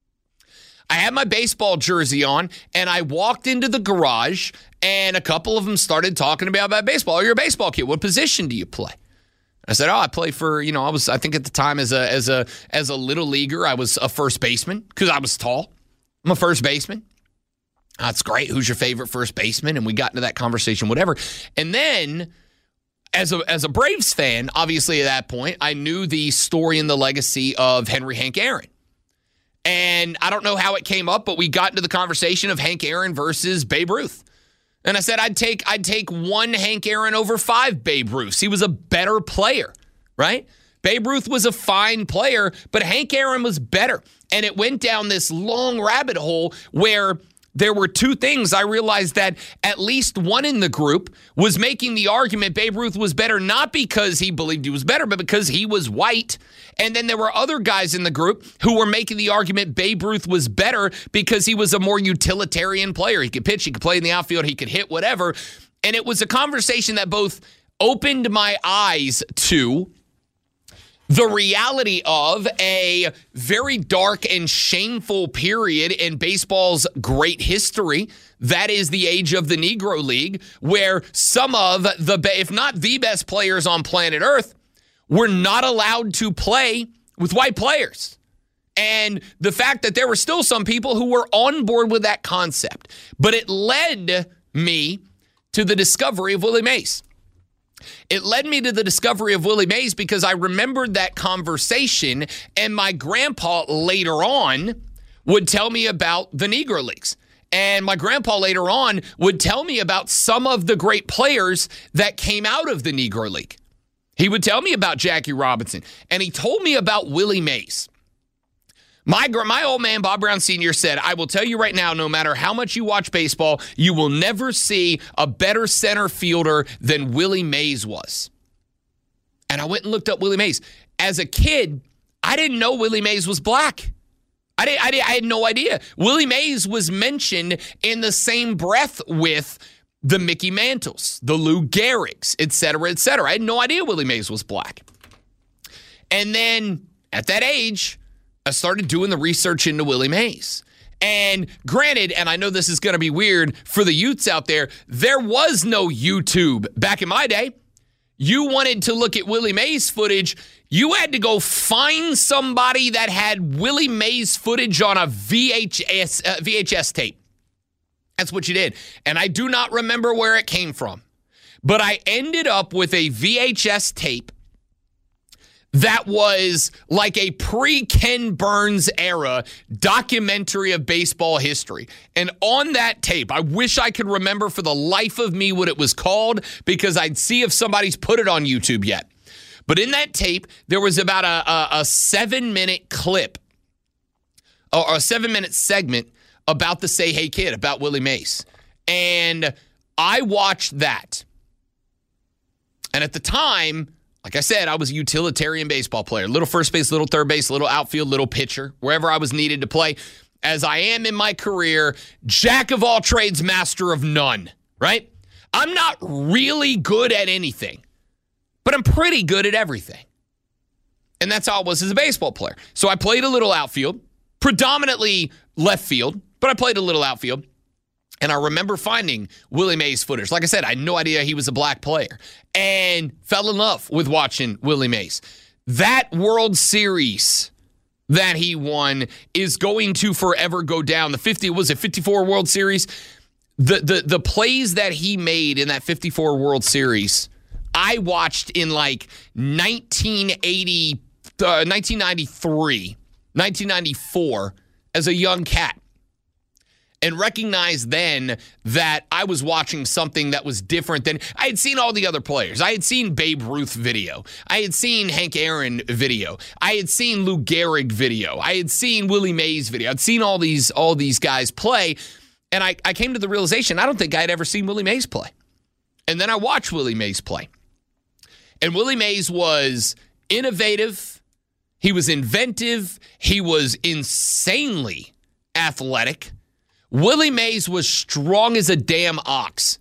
I had my baseball jersey on, and I walked into the garage, and a couple of them started talking about baseball. Oh, you're a baseball kid. What position do you play? I said, I play for, I think at the time as a little leaguer, I was a first baseman because I was tall. I'm a first baseman. That's great. Who's your favorite first baseman? And we got into that conversation, whatever. And then as a Braves fan, obviously at that point, I knew the story and the legacy of Hank Aaron. And I don't know how it came up, but we got into the conversation of Hank Aaron versus Babe Ruth. And I said, I'd take one Hank Aaron over 5 Babe Ruths. He was a better player, right? Babe Ruth was a fine player, but Hank Aaron was better. And it went down this long rabbit hole where there were 2 things. I realized that at least one in the group was making the argument Babe Ruth was better, not because he believed he was better, but because he was white. And then there were other guys in the group who were making the argument Babe Ruth was better because he was a more utilitarian player. He could pitch, he could play in the outfield, he could hit, whatever. And it was a conversation that both opened my eyes to the reality of a very dark and shameful period in baseball's great history. That is the age of the Negro League, where some of the, if not the best players on planet Earth, were not allowed to play with white players. And the fact that there were still some people who were on board with that concept. But it led me to the discovery of Willie Mays. It led me to the discovery of Willie Mays because I remembered that conversation, and my grandpa later on would tell me about the Negro Leagues. And my grandpa later on would tell me about some of the great players that came out of the Negro League. He would tell me about Jackie Robinson, and he told me about Willie Mays. My old man, Bob Brown Sr., said, I will tell you right now, no matter how much you watch baseball, you will never see a better center fielder than Willie Mays was. And I went and looked up Willie Mays. As a kid, I didn't know Willie Mays was black. I had no idea. Willie Mays was mentioned in the same breath with the Mickey Mantles, the Lou Gehrig's, et cetera, et cetera. I had no idea Willie Mays was black. And then at that age, I started doing the research into Willie Mays. And granted, and I know this is going to be weird for the youths out there, there was no YouTube back in my day. You wanted to look at Willie Mays footage, you had to go find somebody that had Willie Mays footage on a VHS tape. That's what you did. And I do not remember where it came from. But I ended up with a VHS tape that was like a pre-Ken Burns era documentary of baseball history. And on that tape, I wish I could remember for the life of me what it was called, because I'd see if somebody's put it on YouTube yet. But in that tape, there was about a 7-minute clip, or a 7-minute segment about the Say Hey Kid, about Willie Mays. And I watched that. And at the time, like I said, I was a utilitarian baseball player. Little first base, little third base, little outfield, little pitcher, wherever I was needed to play. As I am in my career, jack of all trades, master of none, right? I'm not really good at anything, but I'm pretty good at everything. And that's how I was as a baseball player. So I played a little outfield, predominantly left field, but I played a little outfield. And I remember finding Willie Mays footage. Like I said, I had no idea he was a black player. And fell in love with watching Willie Mays. That World Series that he won is going to forever go down. The 54 World Series? The plays that he made in that 54 World Series, I watched in like 1993, 1994 as a young cat. And recognized then that I was watching something that was different than I had seen all the other players. I had seen Babe Ruth video. I had seen Hank Aaron video. I had seen Lou Gehrig video. I had seen Willie Mays video. I'd seen all these guys play. And I came to the realization I don't think I'd ever seen Willie Mays play. And then I watched Willie Mays play. And Willie Mays was innovative. He was inventive. He was insanely athletic. Willie Mays was strong as a damn ox.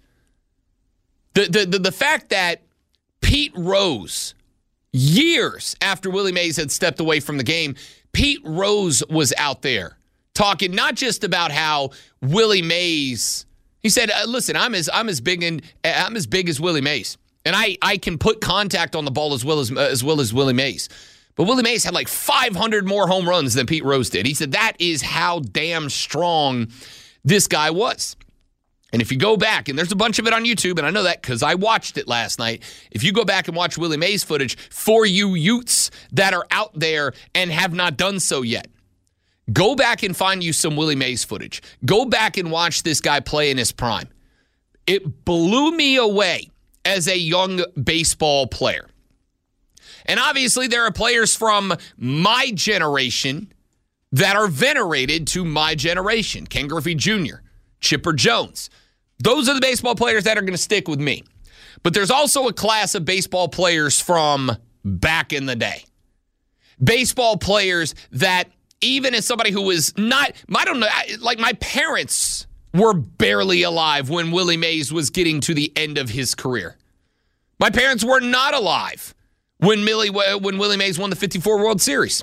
The fact that Pete Rose, years after Willie Mays had stepped away from the game, Pete Rose was out there talking not just about how Willie Mays, he said, listen, I'm as big as Willie Mays. And I can put contact on the ball as well as Willie Mays. But Willie Mays had like 500 more home runs than Pete Rose did. He said that is how damn strong this guy was. And if you go back, and there's a bunch of it on YouTube, and I know that because I watched it last night. If you go back and watch Willie Mays footage for you Utes that are out there and have not done so yet, go back and find you some Willie Mays footage. Go back and watch this guy play in his prime. It blew me away as a young baseball player. And obviously there are players from my generation that are venerated to my generation. Ken Griffey Jr., Chipper Jones. Those are the baseball players that are going to stick with me. But there's also a class of baseball players from back in the day. Baseball players that even as somebody who was not, I don't know, like my parents were barely alive when Willie Mays was getting to the end of his career. My parents were not alive when Willie Mays won the 54 World Series.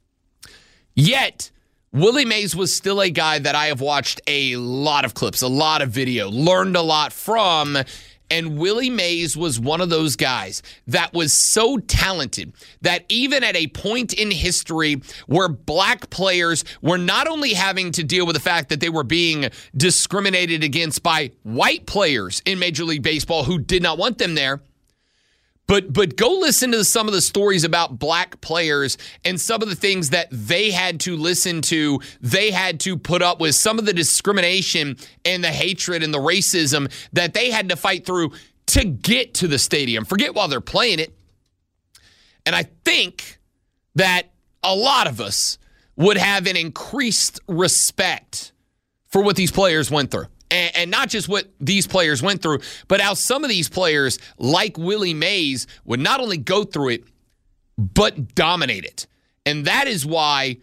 Yet, Willie Mays was still a guy that I have watched a lot of clips, a lot of video, learned a lot from, and Willie Mays was one of those guys that was so talented that even at a point in history where black players were not only having to deal with the fact that they were being discriminated against by white players in Major League Baseball who did not want them there, But go listen to some of the stories about black players and some of the things that they had to listen to, they had to put up with, some of the discrimination and the hatred and the racism that they had to fight through to get to the stadium. Forget while they're playing it. And I think that a lot of us would have an increased respect for what these players went through. And not just what these players went through, but how some of these players, like Willie Mays, would not only go through it, but dominate it. And that is why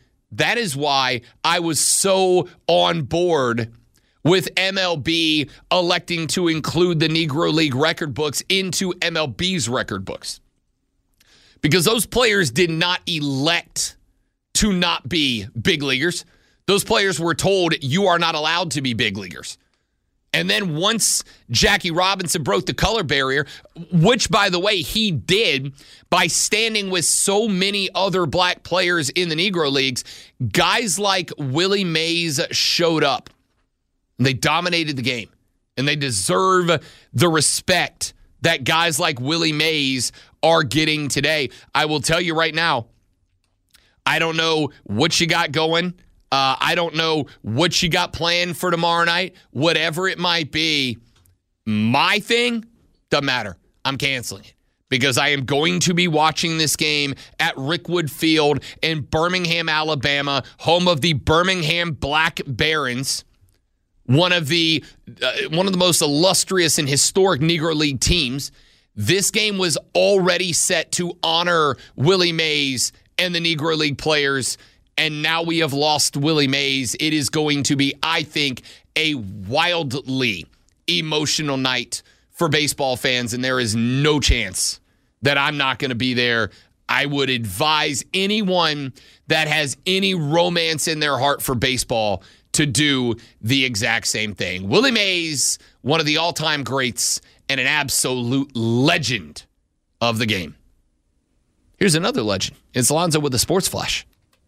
I was so on board with MLB electing to include the Negro League record books into MLB's record books. Because those players did not elect to not be big leaguers. Those players were told, you are not allowed to be big leaguers. And then once Jackie Robinson broke the color barrier, which, by the way, he did by standing with so many other black players in the Negro Leagues, guys like Willie Mays showed up. They dominated the game, and they deserve the respect that guys like Willie Mays are getting today. I will tell you right now, I don't know what you got going. I don't know what you got planned for tomorrow night. Whatever it might be, my thing, doesn't matter. I'm canceling it because I am going to be watching this game at Rickwood Field in Birmingham, Alabama, home of the Birmingham Black Barons. one of the most illustrious and historic Negro League teams. This game was already set to honor Willie Mays and the Negro League players, and now we have lost Willie Mays. It is going to be, I think, a wildly emotional night for baseball fans, and there is no chance that I'm not going to be there. I would advise anyone that has any romance in their heart for baseball to do the exact same thing. Willie Mays, one of the all-time greats and an absolute legend of the game. Here's another legend. It's Alonzo with the Sports Flash.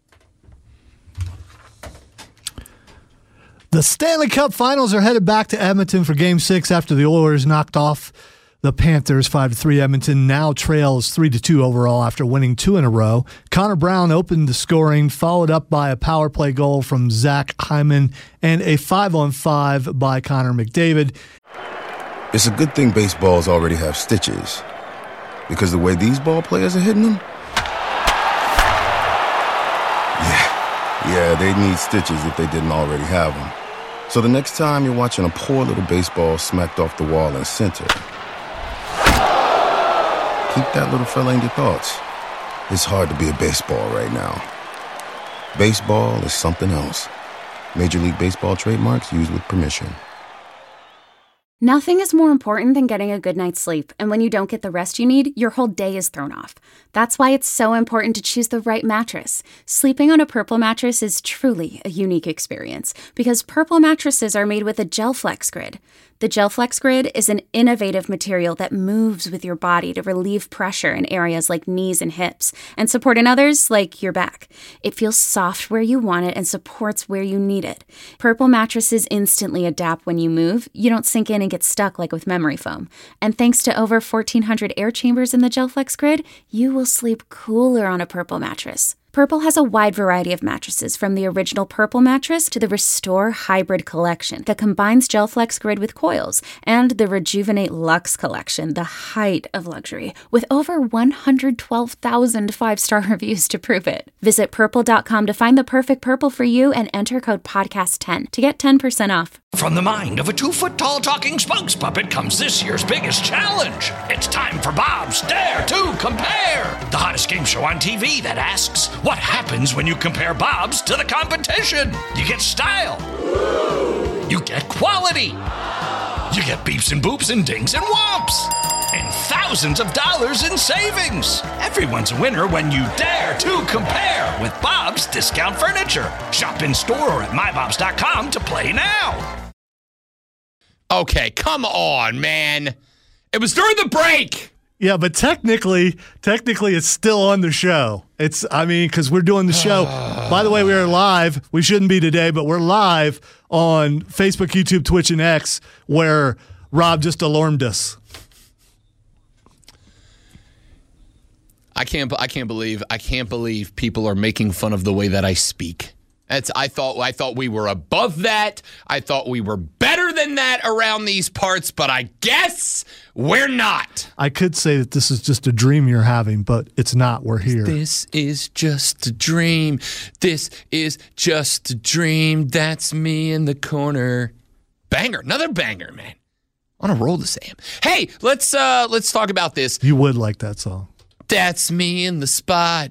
The Stanley Cup Finals are headed back to Edmonton for Game 6 after the Oilers knocked off the Panthers 5-3. Edmonton now trails 3-2 overall after winning 2 in a row. Connor Brown opened the scoring, followed up by a power play goal from Zach Hyman and a 5-on-5 by Connor McDavid. It's a good thing baseballs already have stitches, because the way these ball players are hitting them, yeah, they need stitches if they didn't already have them. So the next time you're watching a poor little baseball smacked off the wall in center, keep that little fella in your thoughts. It's hard to be a baseball right now. Baseball is something else. Major League Baseball trademarks used with permission. Nothing is more important than getting a good night's sleep, and when you don't get the rest you need, your whole day is thrown off. That's why it's so important to choose the right mattress. Sleeping on a Purple mattress is truly a unique experience, because Purple mattresses are made with a GelFlex Grid. The GelFlex Grid is an innovative material that moves with your body to relieve pressure in areas like knees and hips, and support in others like your back. It feels soft where you want it and supports where you need it. Purple mattresses instantly adapt when you move. You don't sink in and get stuck like with memory foam. And thanks to over 1,400 air chambers in the GelFlex Grid, you will sleep cooler on a Purple mattress. Purple has a wide variety of mattresses, from the original Purple mattress to the Restore Hybrid collection that combines GelFlex Grid with coils, and the Rejuvenate Luxe collection, the height of luxury, with over 112,000 5-star reviews to prove it. Visit purple.com to find the perfect Purple for you and enter code podcast10 to get 10% off. From the mind of a 2-foot-tall talking spokes puppet comes this year's biggest challenge. It's time for Bob's Dare to Compare, the hottest game show on TV that asks, what happens when you compare Bob's to the competition? You get style. You get quality. You get beeps and boops and dings and whomps. And thousands of dollars in savings. Everyone's a winner when you dare to compare with Bob's Discount Furniture. Shop in store or at mybobs.com to play now. Okay, come on, man. It was during the break. Yeah, but technically it's still on the show. Because we're doing the show. By the way, we are live. We shouldn't be today, but we're live on Facebook, YouTube, Twitch, and X, where Rob just alarmed us. I can't believe people are making fun of the way that I speak. I thought we were above that. I thought we were better than that around these parts, but I guess we're not. I could say that this is just a dream you're having, but it's not. We're here. This is just a dream. This is just a dream. That's me in the corner. Banger, another banger, man. On a roll this AM. Hey, let's talk about this. You would like that song. That's me in the spot.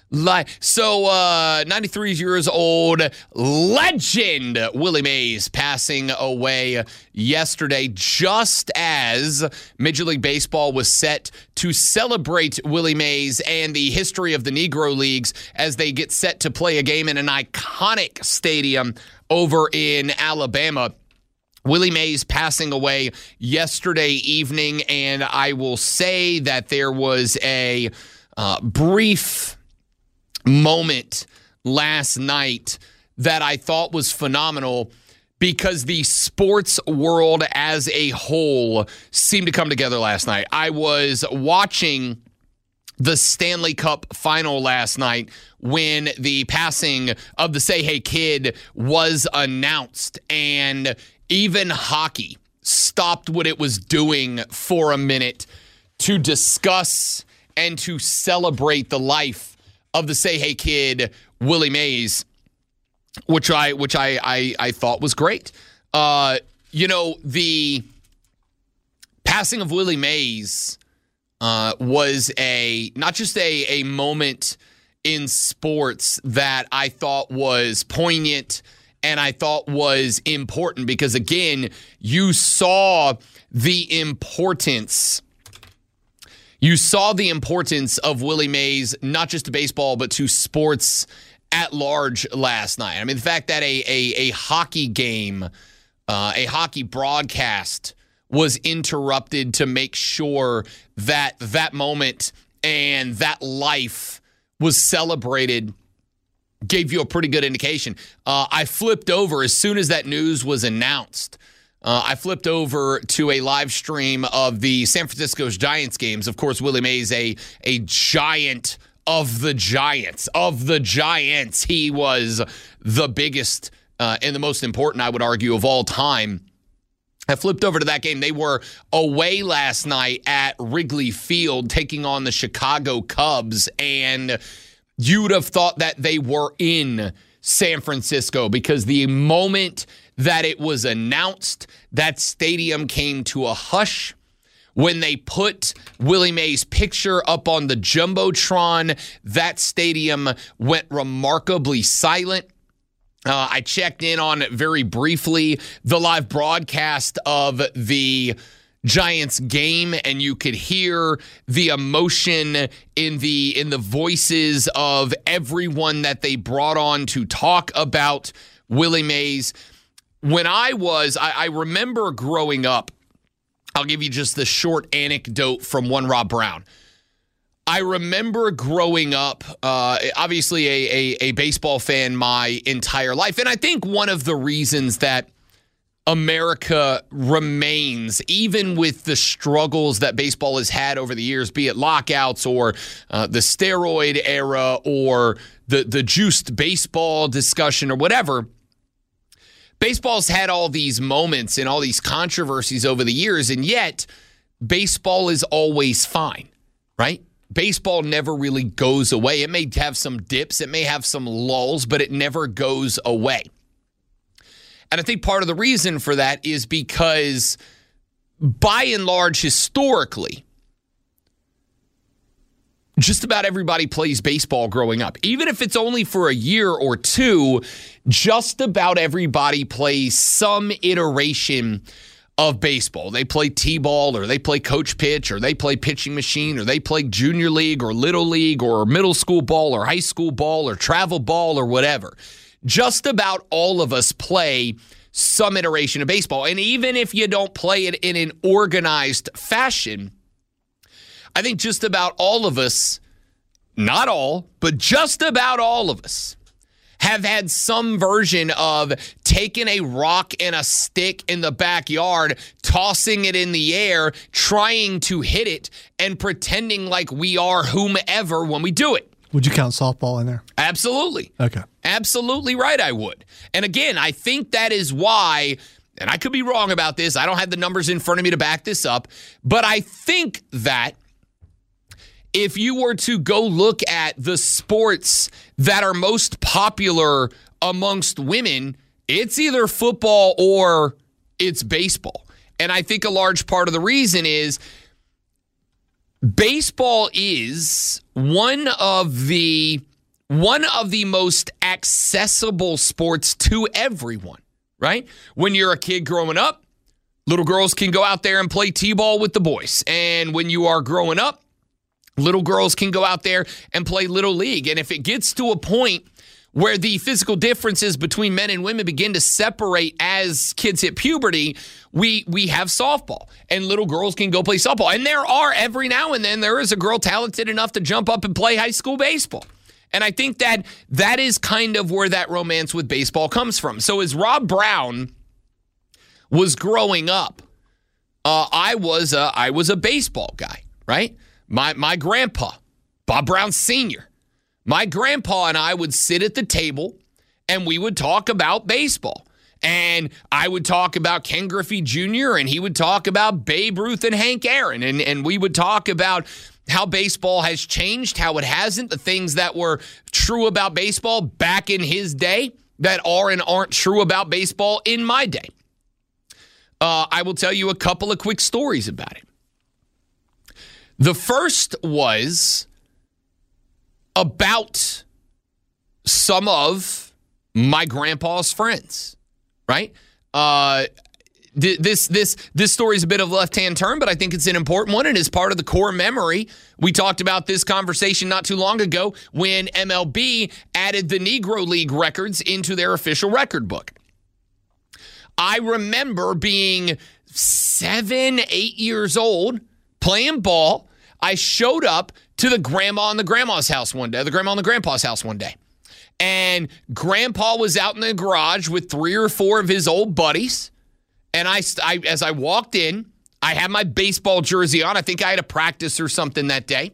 93 years old, legend Willie Mays passing away yesterday, just as Major League Baseball was set to celebrate Willie Mays and the history of the Negro Leagues as they get set to play a game in an iconic stadium over in Alabama. Willie Mays passing away yesterday evening, and I will say that there was a brief moment last night that I thought was phenomenal because the sports world as a whole seemed to come together last night. I was watching the Stanley Cup final last night when the passing of the Say Hey Kid was announced, and even hockey stopped what it was doing for a minute to discuss and to celebrate the life of the Say Hey Kid, Willie Mays, which I thought was great. The passing of Willie Mays was not just a moment in sports that I thought was poignant and I thought was important because, again, you saw the importance of Willie Mays, not just to baseball, but to sports at large last night. I mean, the fact that a hockey game, a hockey broadcast was interrupted to make sure that that moment and that life was celebrated gave you a pretty good indication. I flipped over as soon as that news was announced. I flipped over to a live stream of the San Francisco Giants games. Of course, Willie Mays, a giant of the Giants. He was the biggest and the most important, I would argue, of all time. I flipped over to that game. They were away last night at Wrigley Field taking on the Chicago Cubs, and you'd have thought that they were in San Francisco because the moment that it was announced, that stadium came to a hush. When they put Willie Mays' picture up on the Jumbotron, that stadium went remarkably silent. I checked in on very briefly the live broadcast of the Giants game, and you could hear the emotion in the voices of everyone that they brought on to talk about Willie Mays. When I remember growing up, I'll give you just the short anecdote from one Rob Brown. I remember growing up, obviously a baseball fan my entire life. And I think one of the reasons that America remains, even with the struggles that baseball has had over the years, be it lockouts or the steroid era or the juiced baseball discussion or whatever, baseball's had all these moments and all these controversies over the years, and yet baseball is always fine, right? Baseball never really goes away. It may have some dips, it may have some lulls, but it never goes away. And I think part of the reason for that is because, by and large, historically, just about everybody plays baseball growing up. Even if it's only for a year or two, just about everybody plays some iteration of baseball. They play T-ball, or they play coach pitch, or they play pitching machine, or they play junior league or little league or middle school ball or high school ball or travel ball or whatever. Just about all of us play some iteration of baseball. And even if you don't play it in an organized fashion, I think just about all of us, not all, but just about all of us, have had some version of taking a rock and a stick in the backyard, tossing it in the air, trying to hit it, and pretending like we are whomever when we do it. Would you count softball in there? Absolutely. Okay. Absolutely right, I would. And again, I think that is why, and I could be wrong about this, I don't have the numbers in front of me to back this up, but I think that if you were to go look at the sports that are most popular amongst women, it's either football or it's baseball. And I think a large part of the reason is baseball is one of the most accessible sports to everyone, right? When you're a kid growing up, little girls can go out there and play T-ball with the boys. And when you are growing up, little girls can go out there and play Little League. And if it gets to a point where the physical differences between men and women begin to separate as kids hit puberty, we have softball. And little girls can go play softball. And there are, every now and then, there is a girl talented enough to jump up and play high school baseball. And I think that is kind of where that romance with baseball comes from. So as Rob Brown was growing up, I was a baseball guy, right? My grandpa, Bob Brown Sr., my grandpa and I would sit at the table and we would talk about baseball. And I would talk about Ken Griffey Jr. and he would talk about Babe Ruth and Hank Aaron. And we would talk about how baseball has changed, how it hasn't, the things that were true about baseball back in his day that are and aren't true about baseball in my day. I will tell you a couple of quick stories about it. The first was about some of my grandpa's friends, right? This story is a bit of a left-hand turn, but I think it's an important one and is part of the core memory. We talked about this conversation not too long ago when MLB added the Negro League records into their official record book. I remember being 7, 8 years old, playing ball. I showed up to the grandma and the grandma's house one day, the grandma and the grandpa's house one day. And Grandpa was out in the garage with 3 or 4 of his old buddies. And as I walked in, I had my baseball jersey on. I think I had a practice or something that day.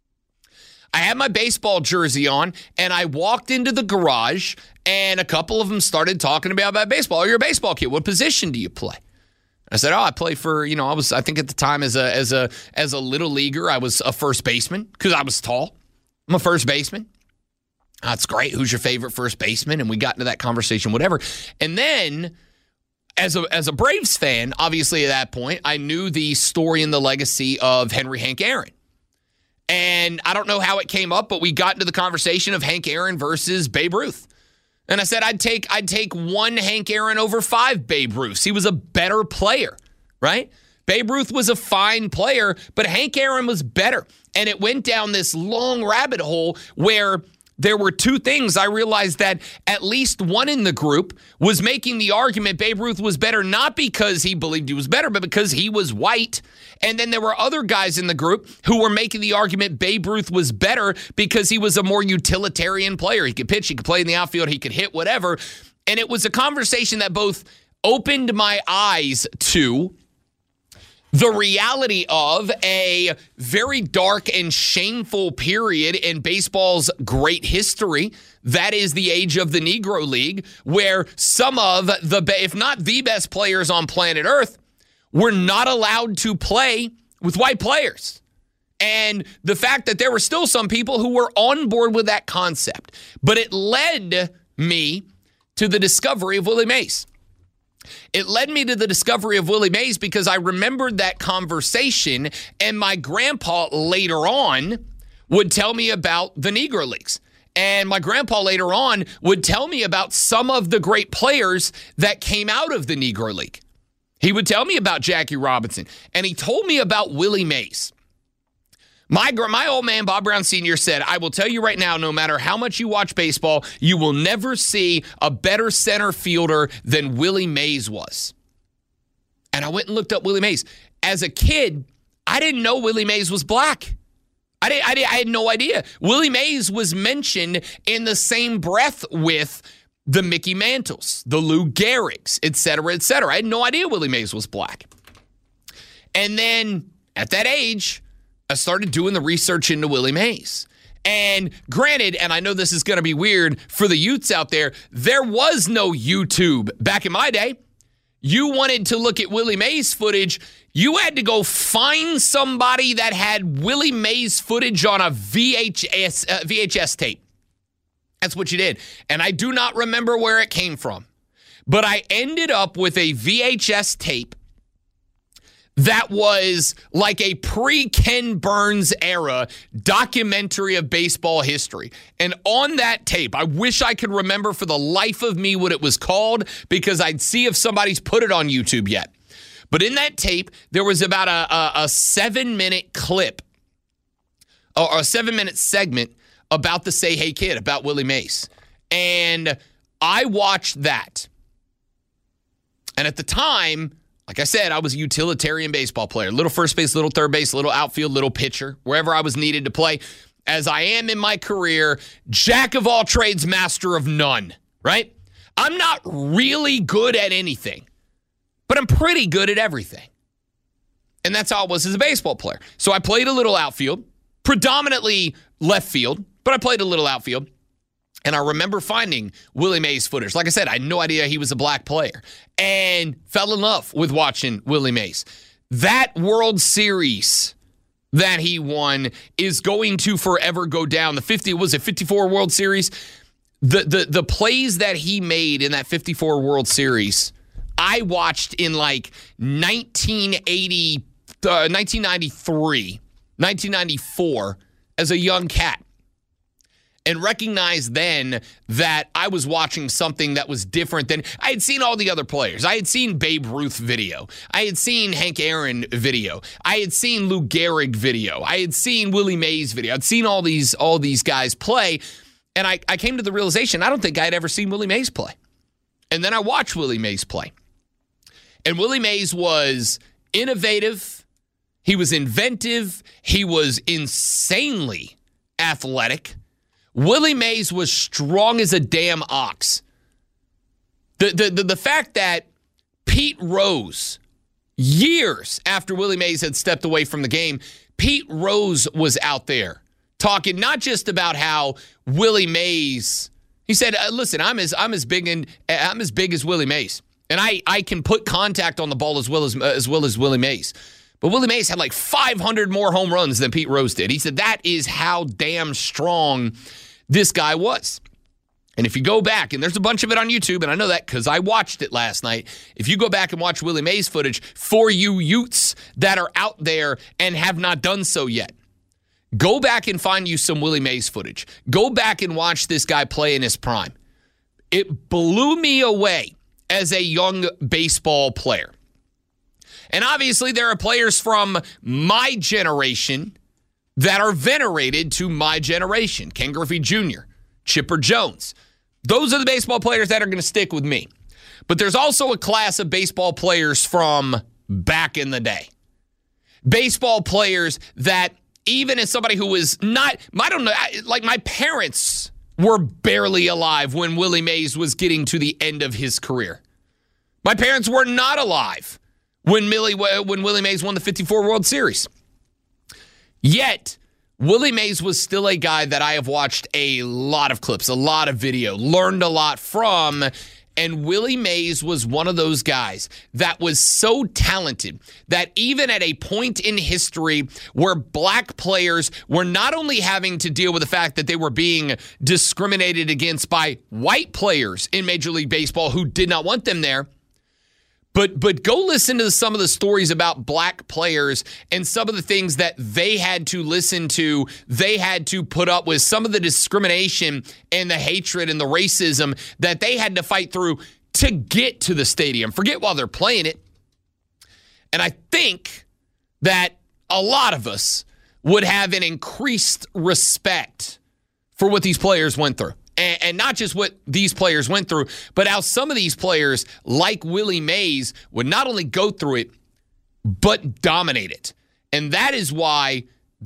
I had my baseball jersey on, and I walked into the garage, and a couple of them started talking about baseball. Oh, you're a baseball kid. What position do you play? I said, I play for, I think at the time as a little leaguer, I was a first baseman because I was tall. I'm a first baseman. That's great. Who's your favorite first baseman? And we got into that conversation, whatever. And then as a Braves fan, obviously at that point, I knew the story and the legacy of Henry Hank Aaron. And I don't know how it came up, but we got into the conversation of Hank Aaron versus Babe Ruth. And I said I'd take one Hank Aaron over 5 Babe Ruths. He was a better player, right? Babe Ruth was a fine player, but Hank Aaron was better. And it went down this long rabbit hole where there were 2 things. I realized that at least one in the group was making the argument Babe Ruth was better, not because he believed he was better, but because he was white. And then there were other guys in the group who were making the argument Babe Ruth was better because he was a more utilitarian player. He could pitch, he could play in the outfield, he could hit, whatever. And it was a conversation that both opened my eyes to the reality of a very dark and shameful period in baseball's great history. That is the age of the Negro League, where some of if not the best players on planet Earth, were not allowed to play with white players. And the fact that there were still some people who were on board with that concept. But it led me to the discovery of Willie Mays. It led me to the discovery of Willie Mays because I remembered that conversation, and my grandpa later on would tell me about the Negro Leagues. And my grandpa later on would tell me about some of the great players that came out of the Negro League. He would tell me about Jackie Robinson, and he told me about Willie Mays. My old man, Bob Brown Sr., said, I will tell you right now, no matter how much you watch baseball, you will never see a better center fielder than Willie Mays was. And I went and looked up Willie Mays. As a kid, I didn't know Willie Mays was black. I had no idea. Willie Mays was mentioned in the same breath with the Mickey Mantles, the Lou Gehrig's, et cetera, et cetera. I had no idea Willie Mays was black. And then at that age, I started doing the research into Willie Mays. And granted, and I know this is going to be weird for the youths out there, there was no YouTube back in my day. You wanted to look at Willie Mays footage, you had to go find somebody that had Willie Mays footage on a VHS tape. That's what you did. And I do not remember where it came from. But I ended up with a VHS tape that was like a pre-Ken Burns era documentary of baseball history. And on that tape, I wish I could remember for the life of me what it was called, because I'd see if somebody's put it on YouTube yet. But in that tape, there was about a 7-minute clip or a 7-minute segment about the Say Hey Kid, about Willie Mays. And I watched that. And at the time, like I said, I was a utilitarian baseball player. Little first base, little third base, little outfield, little pitcher, wherever I was needed to play. As I am in my career, jack of all trades, master of none, right? I'm not really good at anything, but I'm pretty good at everything. And that's how I was as a baseball player. So I played a little outfield, predominantly left field, but I played a little outfield. And I remember finding Willie Mays footage. Like I said, I had no idea he was a black player. And fell in love with watching Willie Mays. That World Series that he won is going to forever go down. The 54 World Series? The plays that he made in that 54 World Series, I watched in like 1993, 1994 as a young cat, and recognized then that I was watching something that was different than I had seen all the other players. I had seen Babe Ruth video. I had seen Hank Aaron video. I had seen Lou Gehrig video. I had seen Willie Mays video. I'd seen all these guys play, and I came to the realization I don't think I'd ever seen Willie Mays play. And then I watched Willie Mays play. And Willie Mays was innovative. He was inventive. He was insanely athletic. Willie Mays was strong as a damn ox. The fact that Pete Rose, years after Willie Mays had stepped away from the game, Pete Rose was out there talking not just about how Willie Mays, he said, listen, I'm as big as Willie Mays. And I can put contact on the ball as well as Willie Mays. But Willie Mays had like 500 more home runs than Pete Rose did. He said that is how damn strong this guy was. And if you go back, and there's a bunch of it on YouTube, and I know that because I watched it last night. If you go back and watch Willie Mays footage, for you Utes that are out there and have not done so yet, go back and find you some Willie Mays footage. Go back and watch this guy play in his prime. It blew me away as a young baseball player. And obviously there are players from my generation that are venerated to my generation. Ken Griffey Jr., Chipper Jones. Those are the baseball players that are going to stick with me. But there's also a class of baseball players from back in the day. Baseball players that even as somebody who was not, I don't know, like my parents were barely alive when Willie Mays was getting to the end of his career. My parents were not alive when Willie Mays won the 54 World Series. Yet, Willie Mays was still a guy that I have watched a lot of clips, a lot of video, learned a lot from, and Willie Mays was one of those guys that was so talented that even at a point in history where black players were not only having to deal with the fact that they were being discriminated against by white players in Major League Baseball who did not want them there, But go listen to some of the stories about black players and some of the things that they had to listen to, they had to put up with, some of the discrimination and the hatred and the racism that they had to fight through to get to the stadium. Forget while they're playing it. And I think that a lot of us would have an increased respect for what these players went through. And not just what these players went through, but how some of these players, like Willie Mays, would not only go through it, but dominate it. And that is why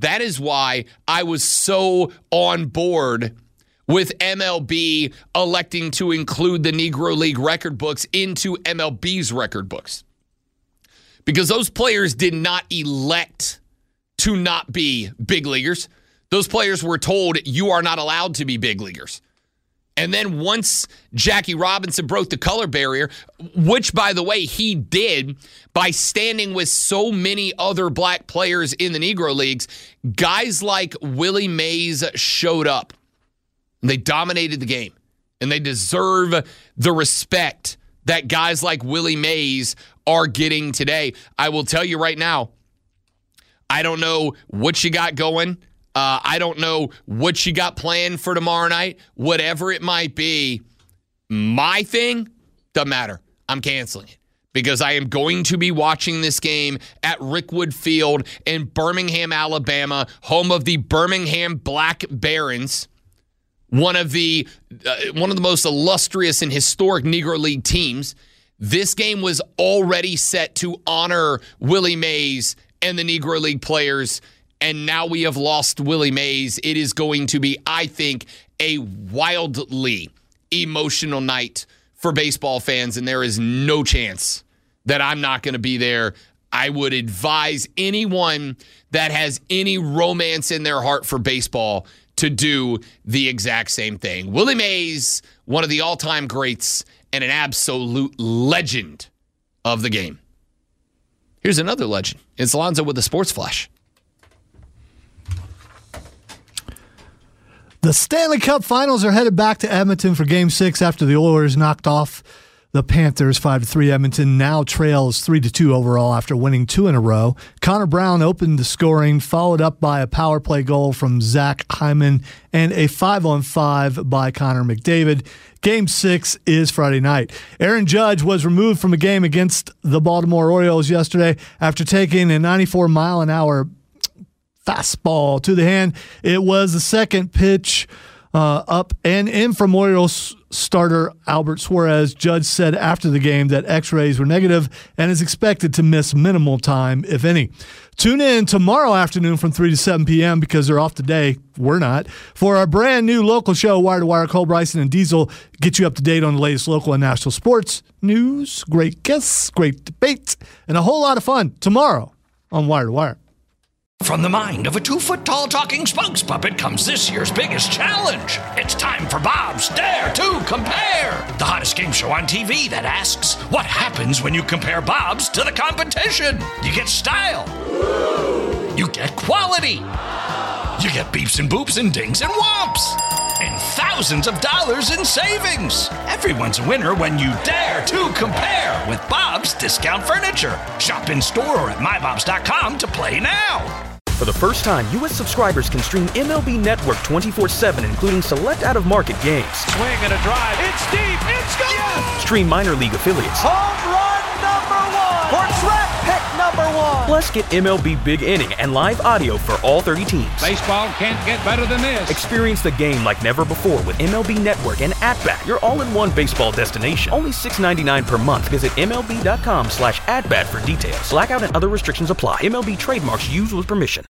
I was so on board with MLB electing to include the Negro League record books into MLB's record books. Because those players did not elect to not be big leaguers. Those players were told, you are not allowed to be big leaguers. And then once Jackie Robinson broke the color barrier, which, by the way, he did by standing with so many other black players in the Negro Leagues, guys like Willie Mays showed up. They dominated the game, and they deserve the respect that guys like Willie Mays are getting today. I will tell you right now, I don't know what you got going. I don't know what you got planned for tomorrow night. Whatever it might be, my thing, doesn't matter. I'm canceling it because I am going to be watching this game at Rickwood Field in Birmingham, Alabama, home of the Birmingham Black Barons, one of the most illustrious and historic Negro League teams. This game was already set to honor Willie Mays and the Negro League players. And now we have lost Willie Mays. It is going to be, I think, a wildly emotional night for baseball fans, and there is no chance that I'm not going to be there. I would advise anyone that has any romance in their heart for baseball to do the exact same thing. Willie Mays, one of the all-time greats and an absolute legend of the game. Here's another legend. It's Alonzo with the Sports Flash. The Stanley Cup Finals are headed back to Edmonton for Game 6 after the Oilers knocked off The Panthers 5-3. Edmonton now trails 3-2 overall after winning 2 in a row. Connor Brown opened the scoring, followed up by a power play goal from Zach Hyman and a 5-on-5 by Connor McDavid. Game 6 is Friday night. Aaron Judge was removed from a game against the Baltimore Orioles yesterday after taking a 94-mile-an-hour fastball to the hand. It was the second pitch up and in from Orioles starter Albert Suarez. Judge said after the game that x-rays were negative and is expected to miss minimal time, if any. Tune in tomorrow afternoon from 3 to 7 p.m. because they're off today. We're not. For our brand new local show, Wire to Wire, Cole Bryson and Diesel get you up to date on the latest local and national sports news, great guests, great debates, and a whole lot of fun tomorrow on Wire to Wire. From the mind of a 2-foot-tall talking spokes puppet comes this year's biggest challenge. It's time for Bob's Dare to Compare, the hottest game show on TV that asks, what happens when you compare Bob's to the competition? You get style. You get quality. You get beeps and boops and dings and whomps. And thousands of dollars in savings. Everyone's a winner when you dare to compare with Bob's Discount Furniture. Shop in store or at mybobs.com to play now. For the first time, U.S. subscribers can stream MLB Network 24/7, including select out-of-market games. Swing and a drive. It's deep. It's gone. Yes. Stream minor league affiliates. Home run number 1. Portrait pick number 1. Plus, get MLB Big Inning and live audio for all 30 teams. Baseball can't get better than this. Experience the game like never before with MLB Network and At-Bat, your all-in-one baseball destination. Only $6.99 per month. Visit MLB.com/AtBat for details. Blackout and other restrictions apply. MLB trademarks used with permission.